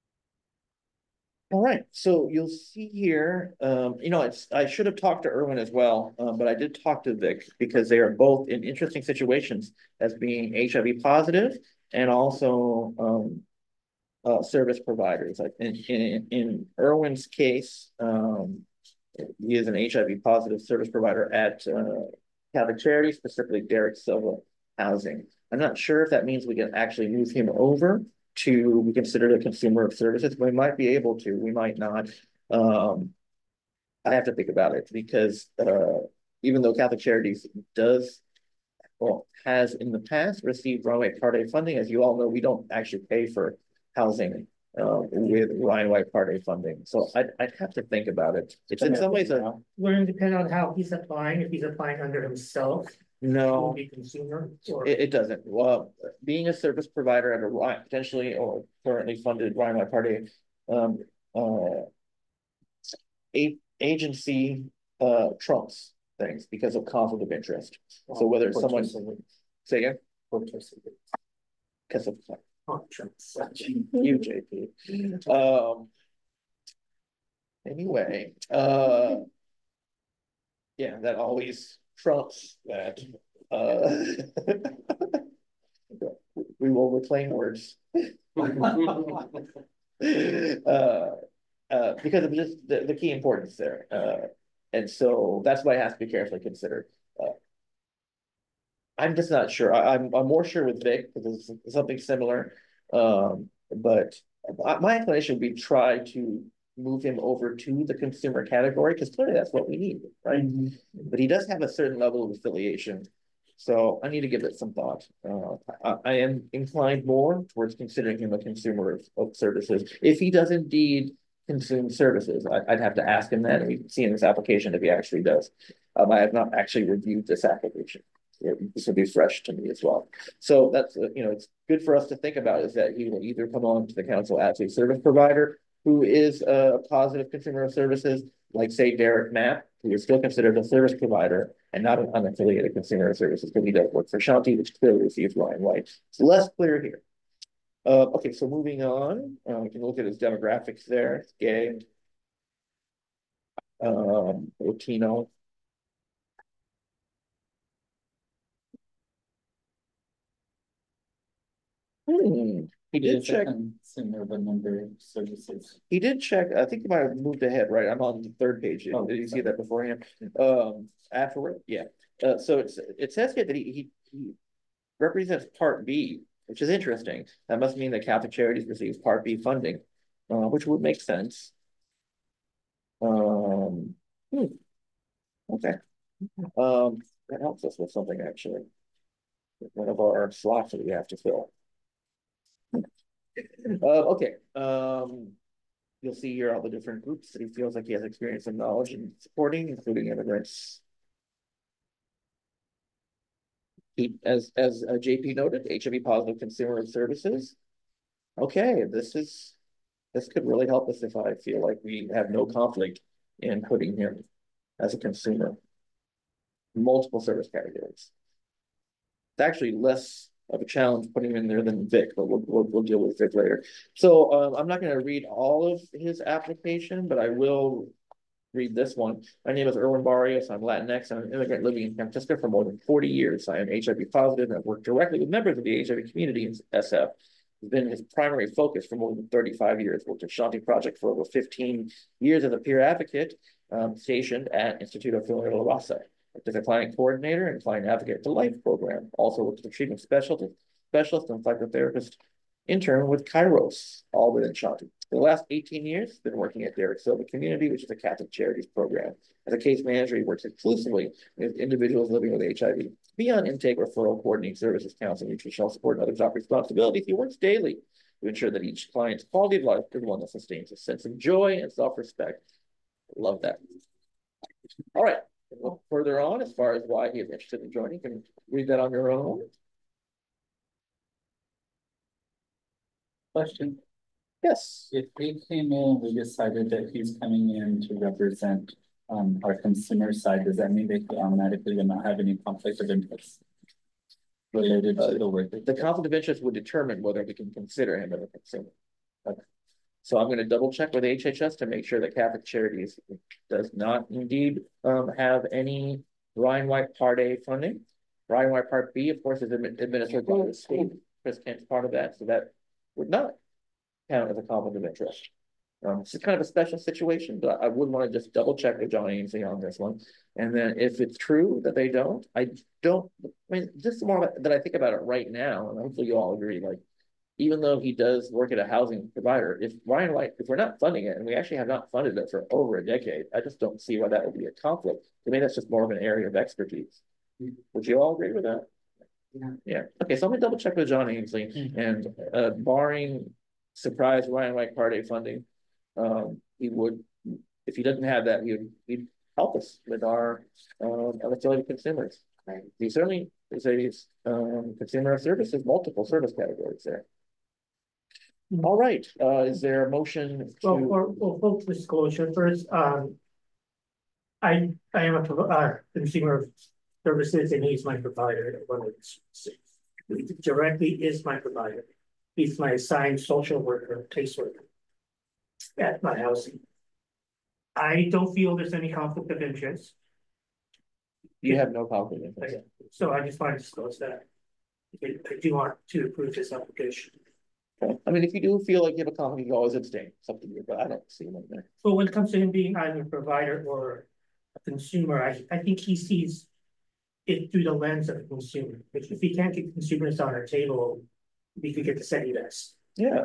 All right, so you'll see here, I should have talked to Erwin as well, but I did talk to Vic because they are both in interesting situations as being HIV positive and also service providers. Like in Erwin's case, he is an HIV positive service provider at Catholic Charities, specifically Derek Silva Housing. I'm not sure if that means we can actually move him over to be considered a consumer of services. We might be able to, we might not. I have to think about it because even though Catholic Charities has in the past received Runway Part A funding, as you all know, we don't actually pay for housing with Ryan White Part A funding. So I'd have to think about it. It's in some ways will it depend on how he's applying, if he's applying under himself? no. Will be consumer or? It doesn't. Well, being a service provider at a potentially or currently funded Ryan White Party, agency trumps things because of conflict of interest. So whether it's someone say again, because of you, JP. Anyway, yeah, that always trumps that. We will reclaim words. Because of just the key importance there. And so that's why it has to be carefully considered. I'm just not sure. I'm more sure with Vic because it's something similar. But my inclination would be try to move him over to the consumer category because clearly that's what we need, right? But he does have a certain level of affiliation. So I need to give it some thought. I am inclined more towards considering him a consumer of services. If he does indeed consume services, I'd have to ask him that, and we can see in this application if he actually does. I have not actually reviewed this application. This will be fresh to me as well. So that's, it's good for us to think about is that he will either come on to the council as a service provider who is a positive consumer of services, like say Derek Mapp, who is still considered a service provider and not an unaffiliated consumer of services because he does work for Shanti, which clearly receives Ryan White. It's less clear here. Okay, so moving on, we can look at his demographics there. It's gay, Latino. He did check consumer of a number of services. He did check. I think he might have moved ahead, right? I'm on the third page. Oh, did you see that beforehand? Afterward, yeah. So it says here that he represents Part B, which is interesting. That must mean that Catholic Charities receives Part B funding, which would make sense. Okay. That helps us with something actually. One of our slots that we have to fill. Okay. You'll see here all the different groups that he feels like he has experience and knowledge in supporting, including immigrants. As JP noted, HIV positive consumer of services. Okay, this could really help us if I feel like we have no conflict in putting him as a consumer. Multiple service categories. It's actually less of a challenge putting him in there than Vic, but we'll deal with Vic later. So I'm not going to read all of his application, but I will read this one. My name is Erwin Barrios. I'm Latinx. I'm an immigrant living in San Francisco for more than 40 years. I am HIV positive and I've worked directly with members of the HIV community in SF. It's been his primary focus for more than 35 years. Worked at Shanti Project for over 15 years as a peer advocate, stationed at Instituto Filomeno Labasa. As a client coordinator and client advocate to Life program. Also worked as a treatment specialist and psychotherapist intern with Kairos, all within Shanti. For the last 18 years, been working at Derek Silva Community, which is a Catholic Charities program. As a case manager, he works exclusively with individuals living with HIV. Beyond intake, referral, coordinating services, counseling, nutritional support, and other top responsibilities, he works daily to ensure that each client's quality of life is one that sustains a sense of joy and self-respect. Love that. All right, look further on as far as why he is interested in joining. You can read that on your own. Question. Yes. If we came in, we decided that he's coming in to represent our consumer side, does that mean that he automatically will not have any conflict of interest related to the work? The conflict of interest would determine whether we can consider him as a consumer. Okay. So I'm going to double check with HHS to make sure that Catholic Charities does not indeed have any Ryan White Part A funding. Ryan White Part B, of course, is administered by the state. Chris Kent's part of that, so that would not count as a conflict of interest. This is kind of a special situation, but I would want to just double check with John Ainsley on this one. And then if it's true that they don't, I mean, just the more that I think about it right now, and hopefully you all agree, like, even though he does work at a housing provider, if Ryan White, if we're not funding it, and we actually have not funded it for over a decade, I just don't see why that would be a conflict. To me, that's just more of an area of expertise. Would you all agree with that? Yeah. Okay, so I'm gonna double check with John Ainsley, and barring surprise Ryan White Part A funding, he would, if he doesn't have that, he'd help us with our affiliated consumers. Right. He certainly is a consumer of services, multiple service categories there. All right, is there a motion to? Well, full disclosure first, I am a consumer of services and he's my provider. Directly is my provider. He's my assigned social worker, caseworker at my housing. I don't feel there's any conflict of interest. You have no conflict of interest. So I just wanted to disclose that. I do want to approve this application. Okay. I mean, if you do feel like you have a conflict, you always abstain. It's up to you, but I don't see one there. But when it comes to him being either a provider or a consumer, I think he sees it through the lens of a consumer. If he can't get consumers on our table, we could get the SETI best. Yeah.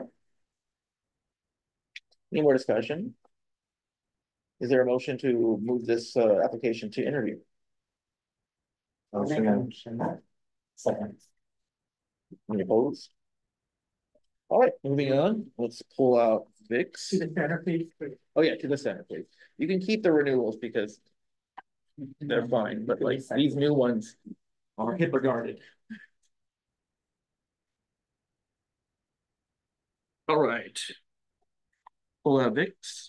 Any more discussion? Is there a motion to move this application to interview? Motion. Second. Any opposed? All right, moving on. Let's pull out VIX. To the center, please. Oh yeah, to the center, please. You can keep the renewals because they're fine, but like these new ones are HIPAA guarded. All right. Pull out VIX.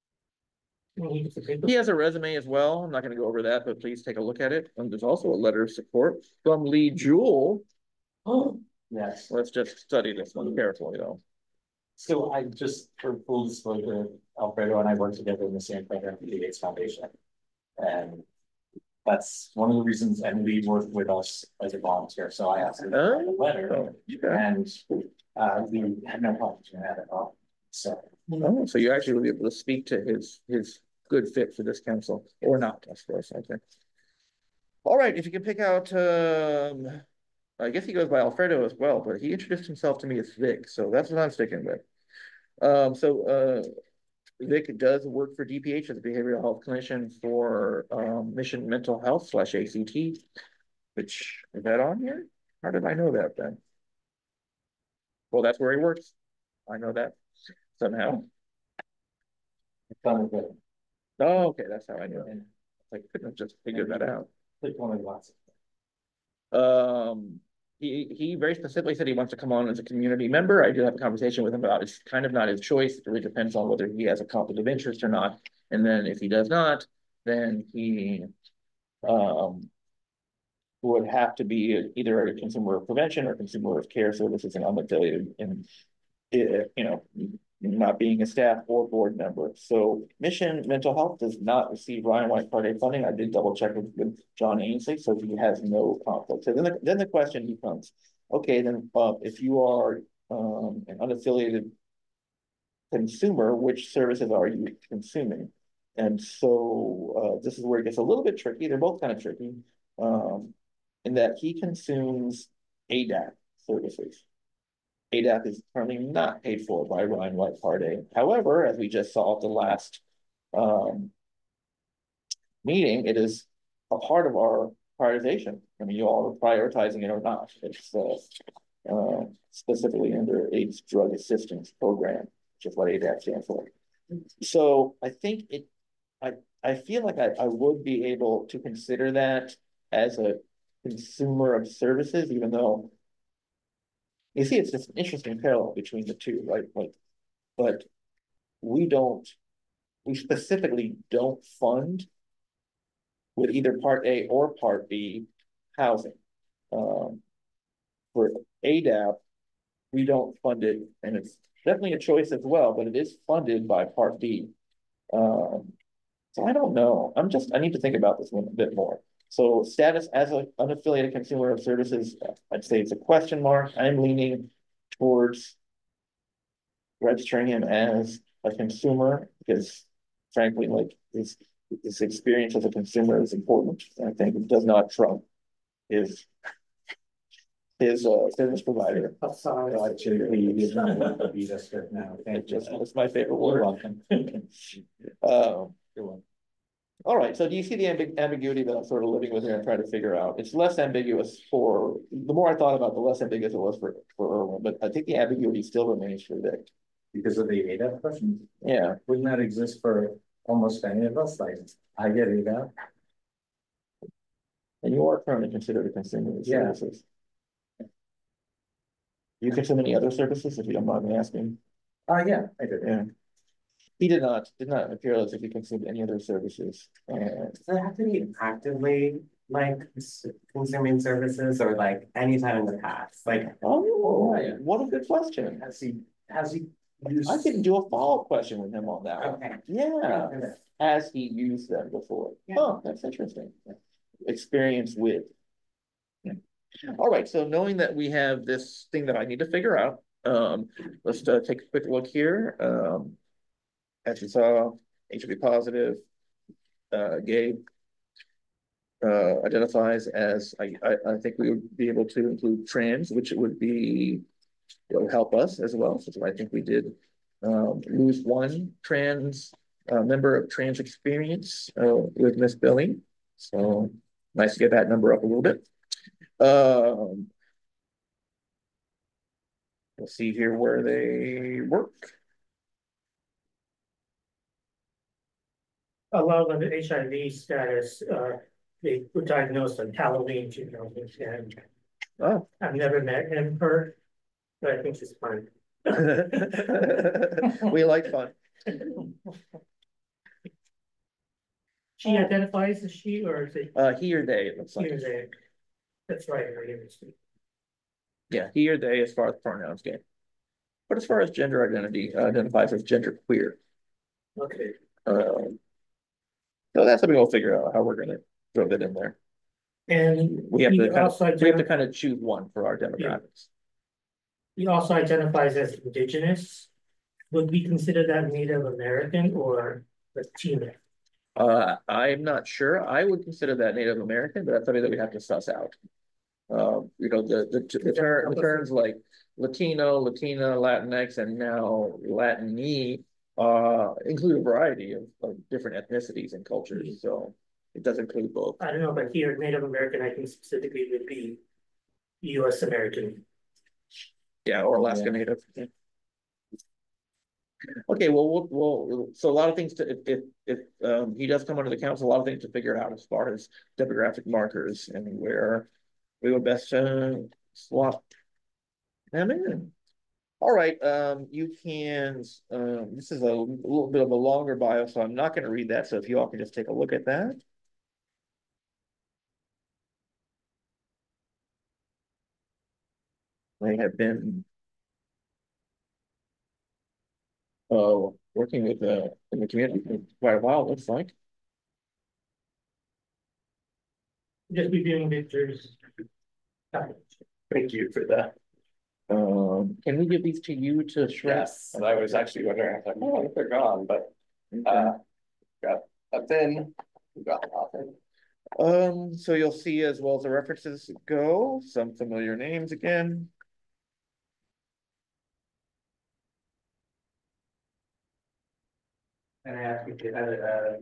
He has a resume as well. I'm not going to go over that, but please take a look at it. And there's also a letter of support from Lee Jewell. Oh, yes. Let's just study this one carefully, though. So I just, for full disclosure, Alfredo and I work together in the same program for the Gates Foundation. And that's one of the reasons Emily worked with us as a volunteer. So I asked her to write a letter, and we had no problem doing that at all. So. Oh, so you actually will be able to speak to his good fit for this council, or not, I suppose. Okay. All right, if you can pick out, I guess he goes by Alfredo as well, but he introduced himself to me as Vic, so that's what I'm sticking with. Vic does work for DPH as a behavioral health clinician for Mission Mental Health / ACT, which is that on here? How did I know that then? Well, that's where he works. I know that somehow. Oh, okay, that's how I knew it. I couldn't have just figured that out. He very specifically said he wants to come on as a community member. I did have a conversation with him about it's kind of not his choice. It really depends on whether he has a conflict of interest or not. And then if he does not, then he would have to be either a consumer of prevention or consumer of care services and unaffiliated, and not being a staff or board member. So Mission Mental Health does not receive Ryan White Part A funding. I did double check with John Ainsley, so he has no conflict. So then the question becomes, okay, then if you are an unaffiliated consumer, which services are you consuming? And so this is where it gets a little bit tricky. They're both kind of tricky in that he consumes ADAP services. ADAP is currently not paid for by Ryan White Part A. However, as we just saw at the last meeting, it is a part of our prioritization. I mean, you all are prioritizing it or not. It's specifically under AIDS Drug Assistance Program, which is what ADAP stands for. So I think I feel like I would be able to consider that as a consumer of services, even though you see, it's just an interesting parallel between the two, right? Like, but we specifically don't fund with either Part A or Part B housing. For ADAP, we don't fund it, and it's definitely a choice as well, but it is funded by Part B. So I don't know. I need to think about this one a bit more. So status as an unaffiliated consumer of services, I'd say it's a question mark. I'm leaning towards registering him as a consumer because frankly, like his experience as a consumer is important. I think it does not trump his service provider. Outside, actually, he's not be just now. Thank you. It's my favorite word. You're welcome. You're welcome. All right, so do you see the ambiguity that I'm sort of living with here and trying to figure out? It's less ambiguous the more I thought about it, the less ambiguous it was for Irwin, but I think the ambiguity still remains for Vic. Because of the ADAP questions? Yeah. Wouldn't that exist for almost any of us? Like, I get ADAP. And you are currently considered a consumer of services. Do you consume any other services, if you don't mind me asking? Yeah, I did. Yeah. He did not appear as if he consumed any other services. Does it have to be actively like consuming services or like anytime in the past? Like, what a good question. Has he used? I can do a follow-up question with him on that one. okay. Yeah. Has he used them before? Yeah. Oh, that's interesting. Experience with. Yeah. All right, so knowing that we have this thing that I need to figure out, let's take a quick look here. As you saw, HIV positive, gay, identifies as, I think we would be able to include trans, which would be, it would help us as well. So I think we did lose one trans member of trans experience with Miss Billy. So nice to get that number up a little bit. We'll see here where they work. A lot of the HIV status, they were diagnosed on Halloween 2010. Oh. I've never met him her, but I think she's fine. We like fun. She identifies as she or is it? He or they, it looks like. He or they. That's right. Yeah, he or they as far as pronouns go. But as far as gender identity, identifies as gender queer. Okay. So that's something we'll figure out how we're gonna throw that in there. And we have to kind of choose one for our demographics. He also identifies as indigenous. Would we consider that Native American or Latino? I'm not sure. I would consider that Native American, but that's something that we have to suss out. You know, the terms like Latino, Latina, Latinx, and now Latini include a variety of different ethnicities and cultures. So it does include both. I don't know, but here Native American, I think specifically would be US American. Yeah, or Alaska Native. Yeah. Okay, well, so a lot of things to, if he does come under the council, a lot of things to figure out as far as demographic markers and where we would best swap them in. All right, you can, this is a little bit of a longer bio, so I'm not going to read that. So if you all can just take a look at that. They have been working with in the community for quite a while, it looks like. Just reviewing pictures. Thank you for that. Can we give these to you to shred? Yes, and I was actually wondering, I was like, oh, they're gone, but got a bin, we got nothing. So you'll see as well as the references go, some familiar names again. And I actually had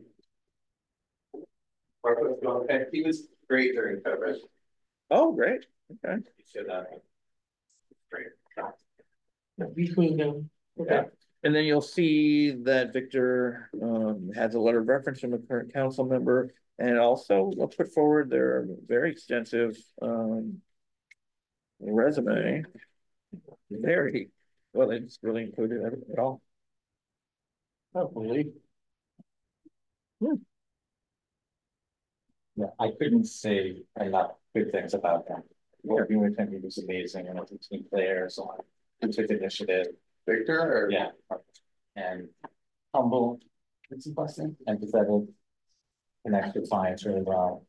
Mark was going, and he was great during COVID. Oh, great. Okay. He should We approved them. Okay. Yeah. And then you'll see that Victor has a letter of reference from a current council member, and also will put forward their very extensive resume. Very well, they just really included it all. Hopefully. Yeah, I couldn't say enough good things about him. Working with him, he was amazing, and as a team player, so on. He took initiative. Victor or? Yeah. And humble, it's a blessing, empathetic, connects with clients really well.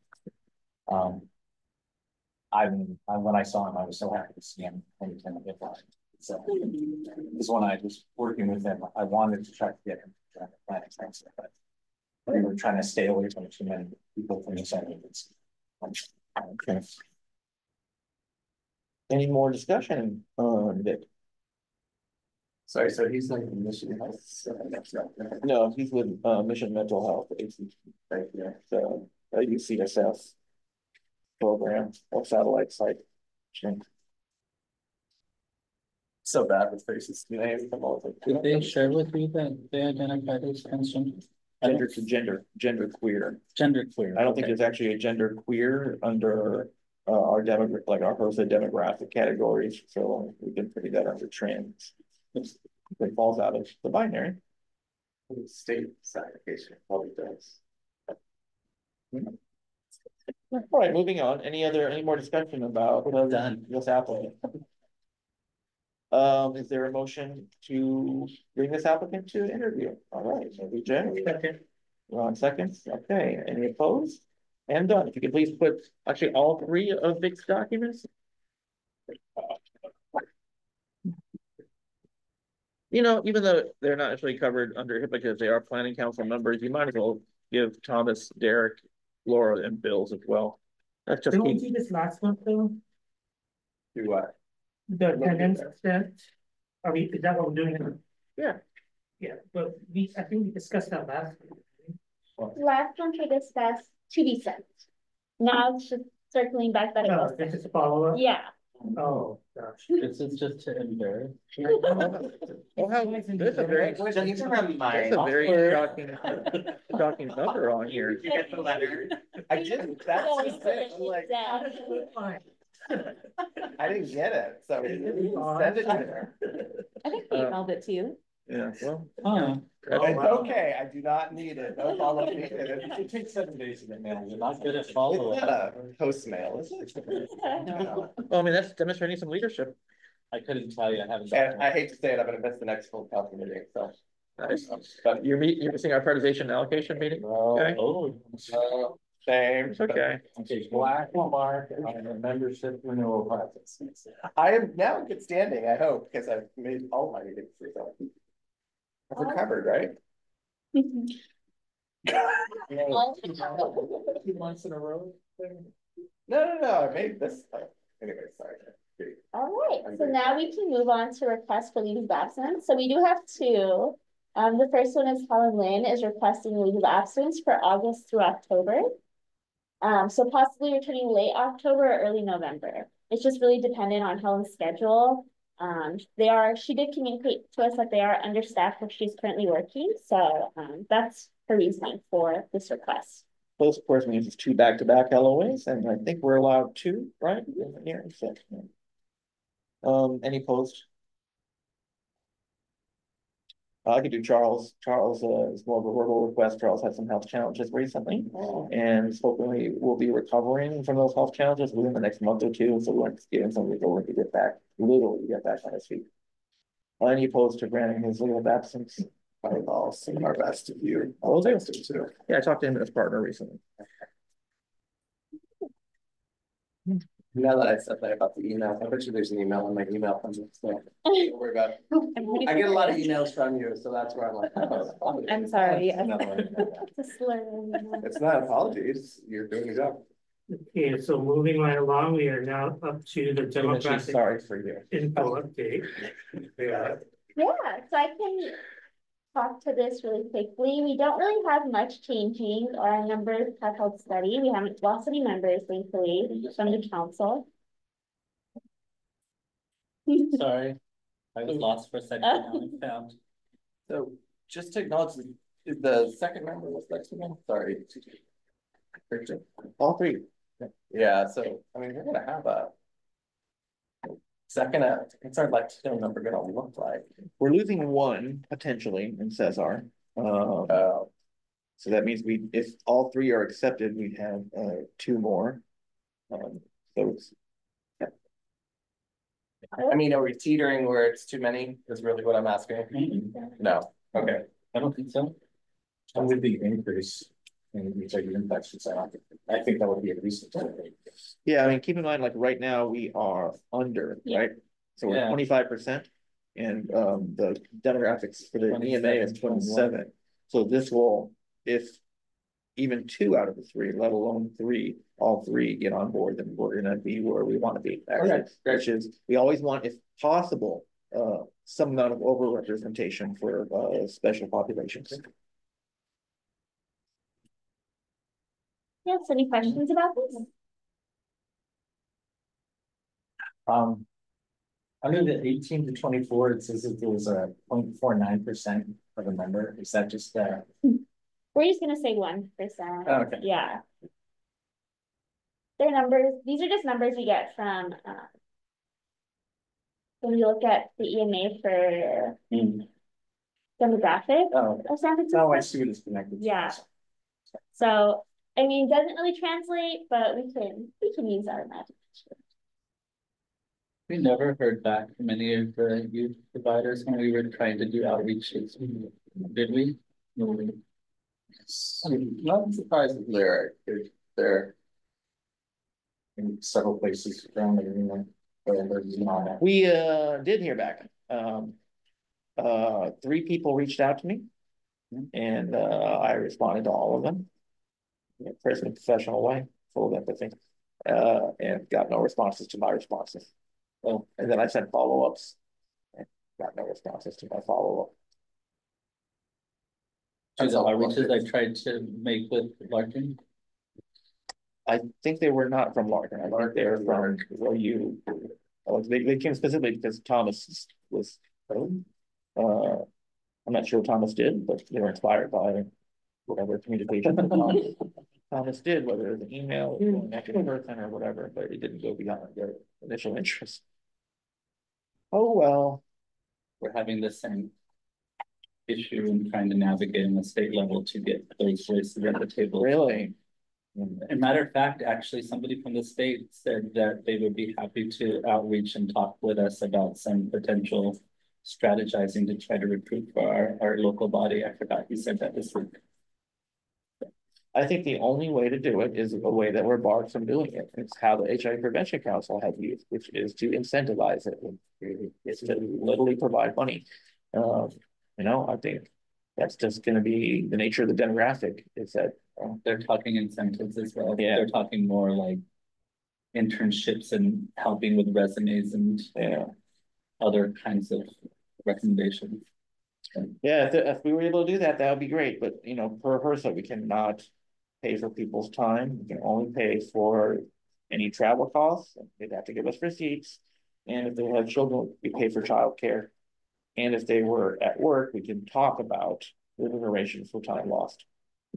When I saw him, I was so happy to see him anytime I get by. So this one, I was working with him, I wanted to try to get him to try to plan expensive, but we were trying to stay away from too many people from the center. Okay. Any more discussion on Vic? Sorry, so he's like the mission health. No, he's with Mission Mental Health, right here, so UCSF program or satellite site. So bad with faces. Names come all the Did they share with you that they identified as transgender? Gender to gender queer. Gender queer. I don't think okay. there's actually a gender queer under our demographic, like our HRSA demographic categories, so we can put that under trans. It falls out of the binary. state certification probably does. All right, moving on. Any more discussion about this applicant? Is there a motion to bring this applicant to interview? All right, maybe Jen. Okay. Ron seconds. Okay, any opposed? And done. If you could please put actually all three of Vic's documents. You know, even though they're not actually covered under HIPAA because they are planning council members, you might as well give Thomas, Derek, Laura, and Bill's as well. That's just Didn't we do this last month though? Do what? The attendance extent? Are we, is that what we're doing? Yeah. Yeah, but I think we discussed that last week. Last one we discussed to be sent. Now it's just circling back that it Oh, was. this is a follow-up? Yeah. Oh, gosh. This is just to embarrass. Oh, how, there's a very shocking number on here. Did you get the letter? I didn't, that's just it, I'm like, Fine. I didn't get it, so send it to her. I think we emailed it to you. Yeah, well. Huh. It's okay, I do not need it, no follow-up needed. It takes 7 days to get mail, you're not good at It's follow-up. not a post mail, is it? Well, I mean, that's demonstrating some leadership. I couldn't tell you, I haven't. And I hate to say it, I'm gonna miss the next full council meeting, so. Nice. But You're missing our prioritization allocation meeting? Okay. Oh. shame. It's okay. Okay, black mark on the membership renewal process. I am now in good standing, I hope, because I've made all my meetings for some. I've recovered, right? 2 months in a row. No, I made this. Anyway, sorry. All right, so now we can move on to requests for leave of absence. So we do have two. The first one is Helen Lynn is requesting leave of absence for August through October. So possibly returning late October or early November. It's just really dependent on Helen's schedule. She did communicate to us that they are understaffed where she's currently working. So that's her reasoning for this request. Those, of course, means it's 2 back-to-back LOAs, and I think we're allowed 2, right? Yeah, so, any opposed? I could do Charles. Charles is more of a verbal request. Charles had some health challenges recently, and hopefully will be recovering from those health challenges within the next month or 2. So we want to give him some legal to get back, literally get back on his feet. Any opposed to granting his leave of absence? I've all seen our best of you. I'll do too. Yeah, I talked to him and his partner recently. Now that I said that about the email, I bet you there's an email in my email from you, so don't worry about it. I get a lot of emails from you, so that's where I'm like, oh. I'm sorry. It's a slur. It's not apologies, you're doing your job. Okay, so moving right along, we are now up to the demographic Sorry for you. info update. Yeah. Yeah, so I can talk to this really quickly. We don't really have much changing. Our numbers have held steady. We haven't lost any members, thankfully, from the council. Sorry, I was lost for a second. Now I'm found. So just to acknowledge, the second member was next again, sorry. All three. Yeah, so, I mean, we're gonna have a second, what's our Latino number gonna look like? We're losing one potentially in Cesar. So that means if all three are accepted, we have two more. So it's I mean, are we teetering where it's too many, is really what I'm asking? No, okay. I don't think so. And with the increase in HIV infections, I think that would be a recent. yeah, I mean, keep in mind, like right now we are under, Yeah. right? So we're Yeah. 25%, and the demographics for the EMA is 27, 27. So this will, if even two out of the three, let alone three, all three get on board, then we're gonna be where we want to be. Actually, which is we always want, if possible, some amount of overrepresentation for special populations. Yes, any questions about this? Under the 18 to 24, it says that there was a 0.49% of a member. Is that just We're just gonna say 1%. Okay. Yeah. They're numbers, these are just numbers we get from, when you look at the EMA for demographic Oh, of San Francisco. oh, I see what it's connected to. Yeah. So, I mean, doesn't really translate, but we can use our imagination. We never heard back from any of the youth providers when we were trying to do outreaches, did we? I'm not surprised with Lyric, they're In several places around the union. We did hear back. Three people reached out to me, and I responded to all of them in a personal, professional way, full of empathy, and got no responses to my responses. Well, and then I sent follow-ups, and got no responses to my follow-up. To the outreaches I tried to make with Larkin. I think they were not from Larkin. I think they were from where you. They came specifically because Thomas was. I'm not sure what Thomas did, but they were inspired by whatever communication Thomas did, whether it was an email, or an person, or whatever. But it didn't go beyond their initial interest. Oh well. We're having the same issue and trying to navigate in the state level to get those voices at the table. Really? As a matter of fact, actually, somebody from the state said that they would be happy to outreach and talk with us about some potential strategizing to try to recruit for our local body. I forgot he said that this week. I think the only way to do it is a way that we're barred from doing it. It's how the HIV Prevention Council has used, which is to incentivize it. It's to literally provide money. I think that's just going to be the nature of the demographic. Is that they're talking incentives as well. Yeah. They're talking more like internships and helping with resumes and other kinds of recommendations. Yeah, if we were able to do that, that would be great. But per HRSA, we cannot pay for people's time. We can only pay for any travel costs. They'd have to give us receipts. And if they have children, we pay for childcare. And if they were at work, we can talk about remuneration for time lost.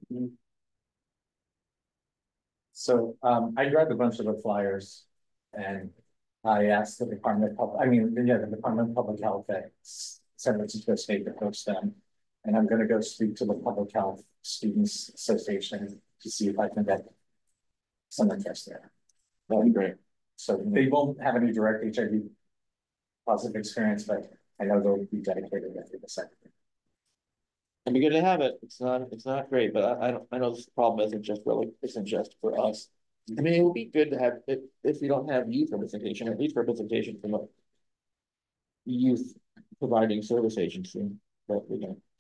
So I grabbed a bunch of the flyers and I asked the Department of the Department of Public Health at San Francisco State to post them. And I'm going to go speak to the Public Health Students Association to see if I can get some interest there. That'd be great. So they won't have any direct HIV positive experience, but I know they'll be dedicated to the sector. It'd be good to have it. It's not great, but I know this problem isn't just for us. I mean, it would be good to have if we don't have youth representation, at least representation from a youth providing service agency. But we don't.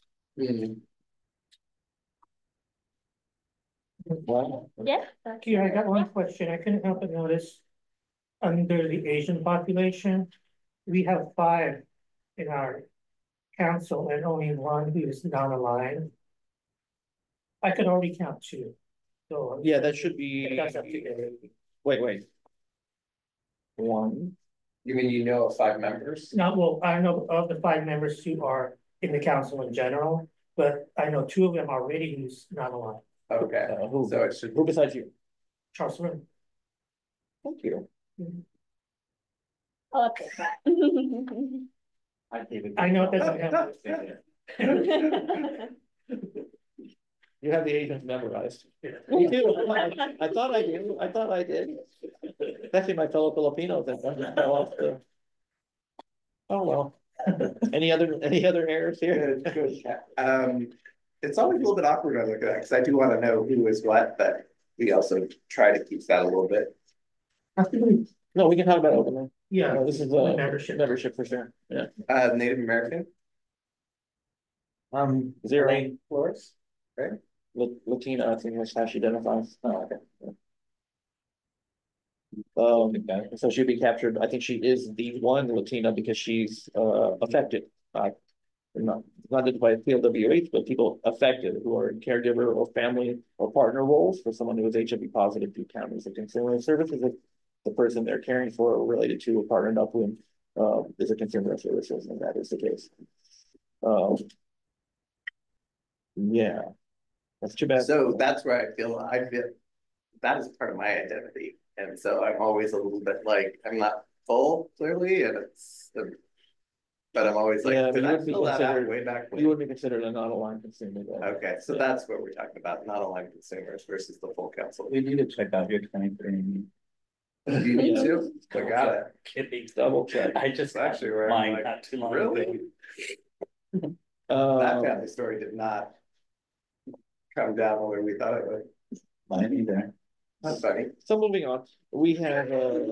Well, Yeah. Okay, I got one question. I couldn't help but notice under the Asian population, we have 5 in our council and only 1 who is non-aligned. I could already count 2. So yeah, that should be. that's up to you. Wait. 1 You mean you know of 5 members? Not, well, I know of the 5 members who are in the council in general, but I know 2 of them already who's not alive. Okay, Who, so it should, who besides you? Charles Swin. Thank you. I'll update that. I know it doesn't have. You have the agents memorized. Yeah. Me too. I thought I did. I thought I did. Especially my fellow Filipinos that fell off the. Oh, well. Any other errors here? it's always a little bit awkward when I look at that, because I do want to know who is what, but we also try to keep that a little bit. No, we can talk about it openly. Yeah, This is membership for sure. Yeah. Native American? Zero. Flores, right? Latina, I think that's how she identifies. Oh, okay. So she'd be captured. I think she is the one Latina because she's affected by not just by PLWH, but people affected who are in caregiver or family or partner roles for someone who is HIV positive through counties of consumer services. If the person they're caring for or related to or partnered up with is a consumer of services, and that is the case. Yeah, that's too bad. So that's where I feel that is part of my identity. And so I'm always a little bit like, I'm not full clearly, and but I'm always like, Yeah, did I fill that out way back when? You would be considered a non-aligned consumer. Though. Okay, so Yeah. that's what we're talking about, not aligned consumers versus the full council. We need to check out your 23. Do you need Yeah. to? I got it. Kidding. Double check. I just That's actually where I'm mine like, not too long ago. really? That family story did not come down the way we thought it would. Mine either. That's funny. So moving on, we have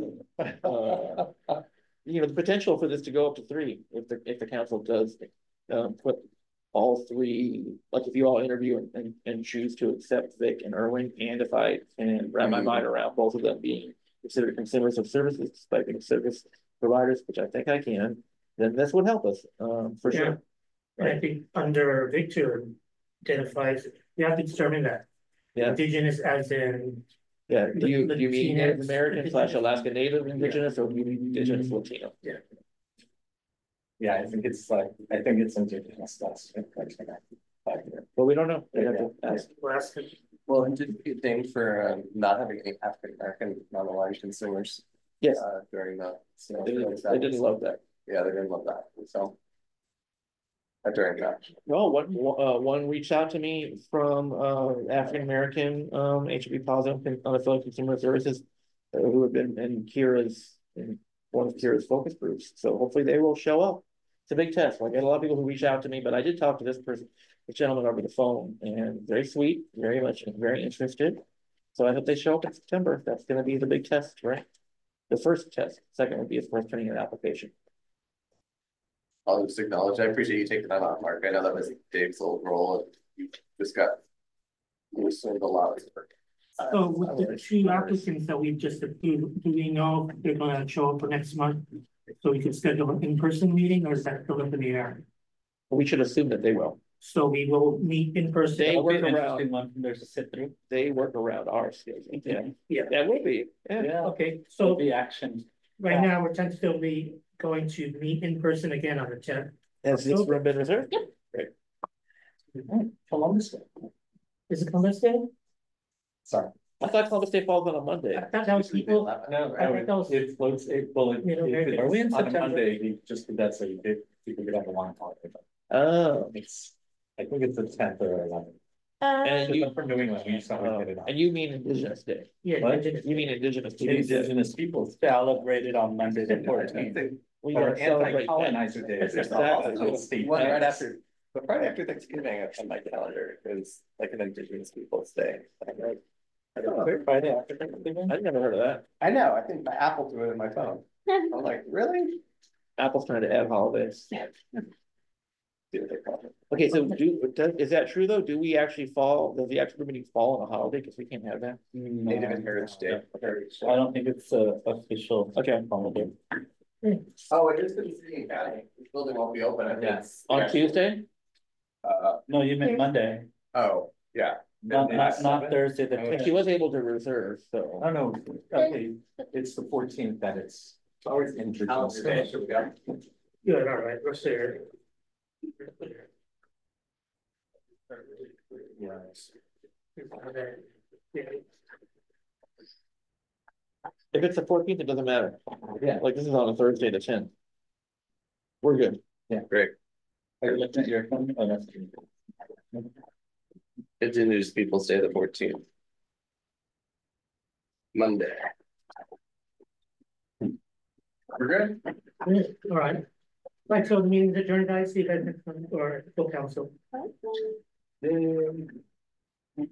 the potential for this to go up to 3 if the council does put all 3, like if you all interview and choose to accept Vic and Erwin, and if I can wrap my mind around both of them being considered consumers of services despite being service providers, which I think I can, then this would help us for sure. And I think under Victor identifies, we have to determine that. Yeah. Indigenous as in. Yeah, do you mean Native Latinx, American / Alaska Native Indigenous, or do you mean Indigenous Latino? Yeah. Yeah, I think it's indigenous, that's. Well, we don't know. We have to ask. Well, and did you think for not having any African American non-aligned consumers? Yes. During the. They didn't love that. Yeah, they didn't love that, so. During that. No, one reached out to me from African American HIV positive unaffiliated consumer services who have been in one of Kira's focus groups. So hopefully they will show up. It's a big test. I get a lot of people who reach out to me, but I did talk to this gentleman over the phone, and very sweet, very interested. So I hope they show up in September. That's going to be the big test, right? The first test. Second would be, of course, turning an application. I'll just acknowledge, I appreciate you taking that on, Mark. I know that was Dave's old role, and you just you assumed a lot of work. So with the 2 applicants that we've just approved, do we know if they're gonna show up for next month? So we can schedule an in-person meeting, or is that still up in the air? We should assume that they will. So we will meet in person. They work Interesting around. one from theirs to sit through. They work around our schedule. Yeah. That would be. Yeah. Okay, So so the action. right now, we're tentatively going to meet in person again on the 10th. Has this room been reserved? Yep. Great. Columbus Day. Is it Columbus Day? Sorry. I thought Columbus Day falls on a Monday. I thought that was people. No, I thought that was- are we in September? on a Monday, you just did that so you could get on the line. Oh. I think it's the 10th or 11th. And you, I'm from New England, we used to always get it on. and you mean Indigenous Day? Yeah. What? Indigenous. You mean Indigenous Peoples Day? Indigenous people. Celebrated on Monday the 14th. We Or gotta celebrate that. anti-colonizer day. Exactly. One right after, but right after Thanksgiving on my calendar is like an Indigenous Peoples Day. Friday after Thanksgiving? I've never heard of that. I know, I think Apple threw it in my phone. I'm like, really? Apple's trying to add holidays. Okay, so is that true though? Do we actually does the actual meeting fall on a holiday? Because we can't have that. Native and Heritage Day. I don't think it's a official. Okay. holiday. Oh, it is the city county. The building won't be open. I think it's On Tuesday? No, you meant Monday, Oh, yeah. not Thursday the And 10th. she was able to reserve, so. Oh, no, okay, it's the 14th that it's always interesting. Should we go? Good, all right, we're there. If it's the 14th, it doesn't matter. Yeah. Like this is on a Thursday, the 10th. We're good. Great. Are you looking at your phone? Oh, that's. Indigenous Peoples' Day, the 14th. Monday. We're good? All right. Right, so the meeting's adjourned, guys, see you guys next month, or full council. Okay.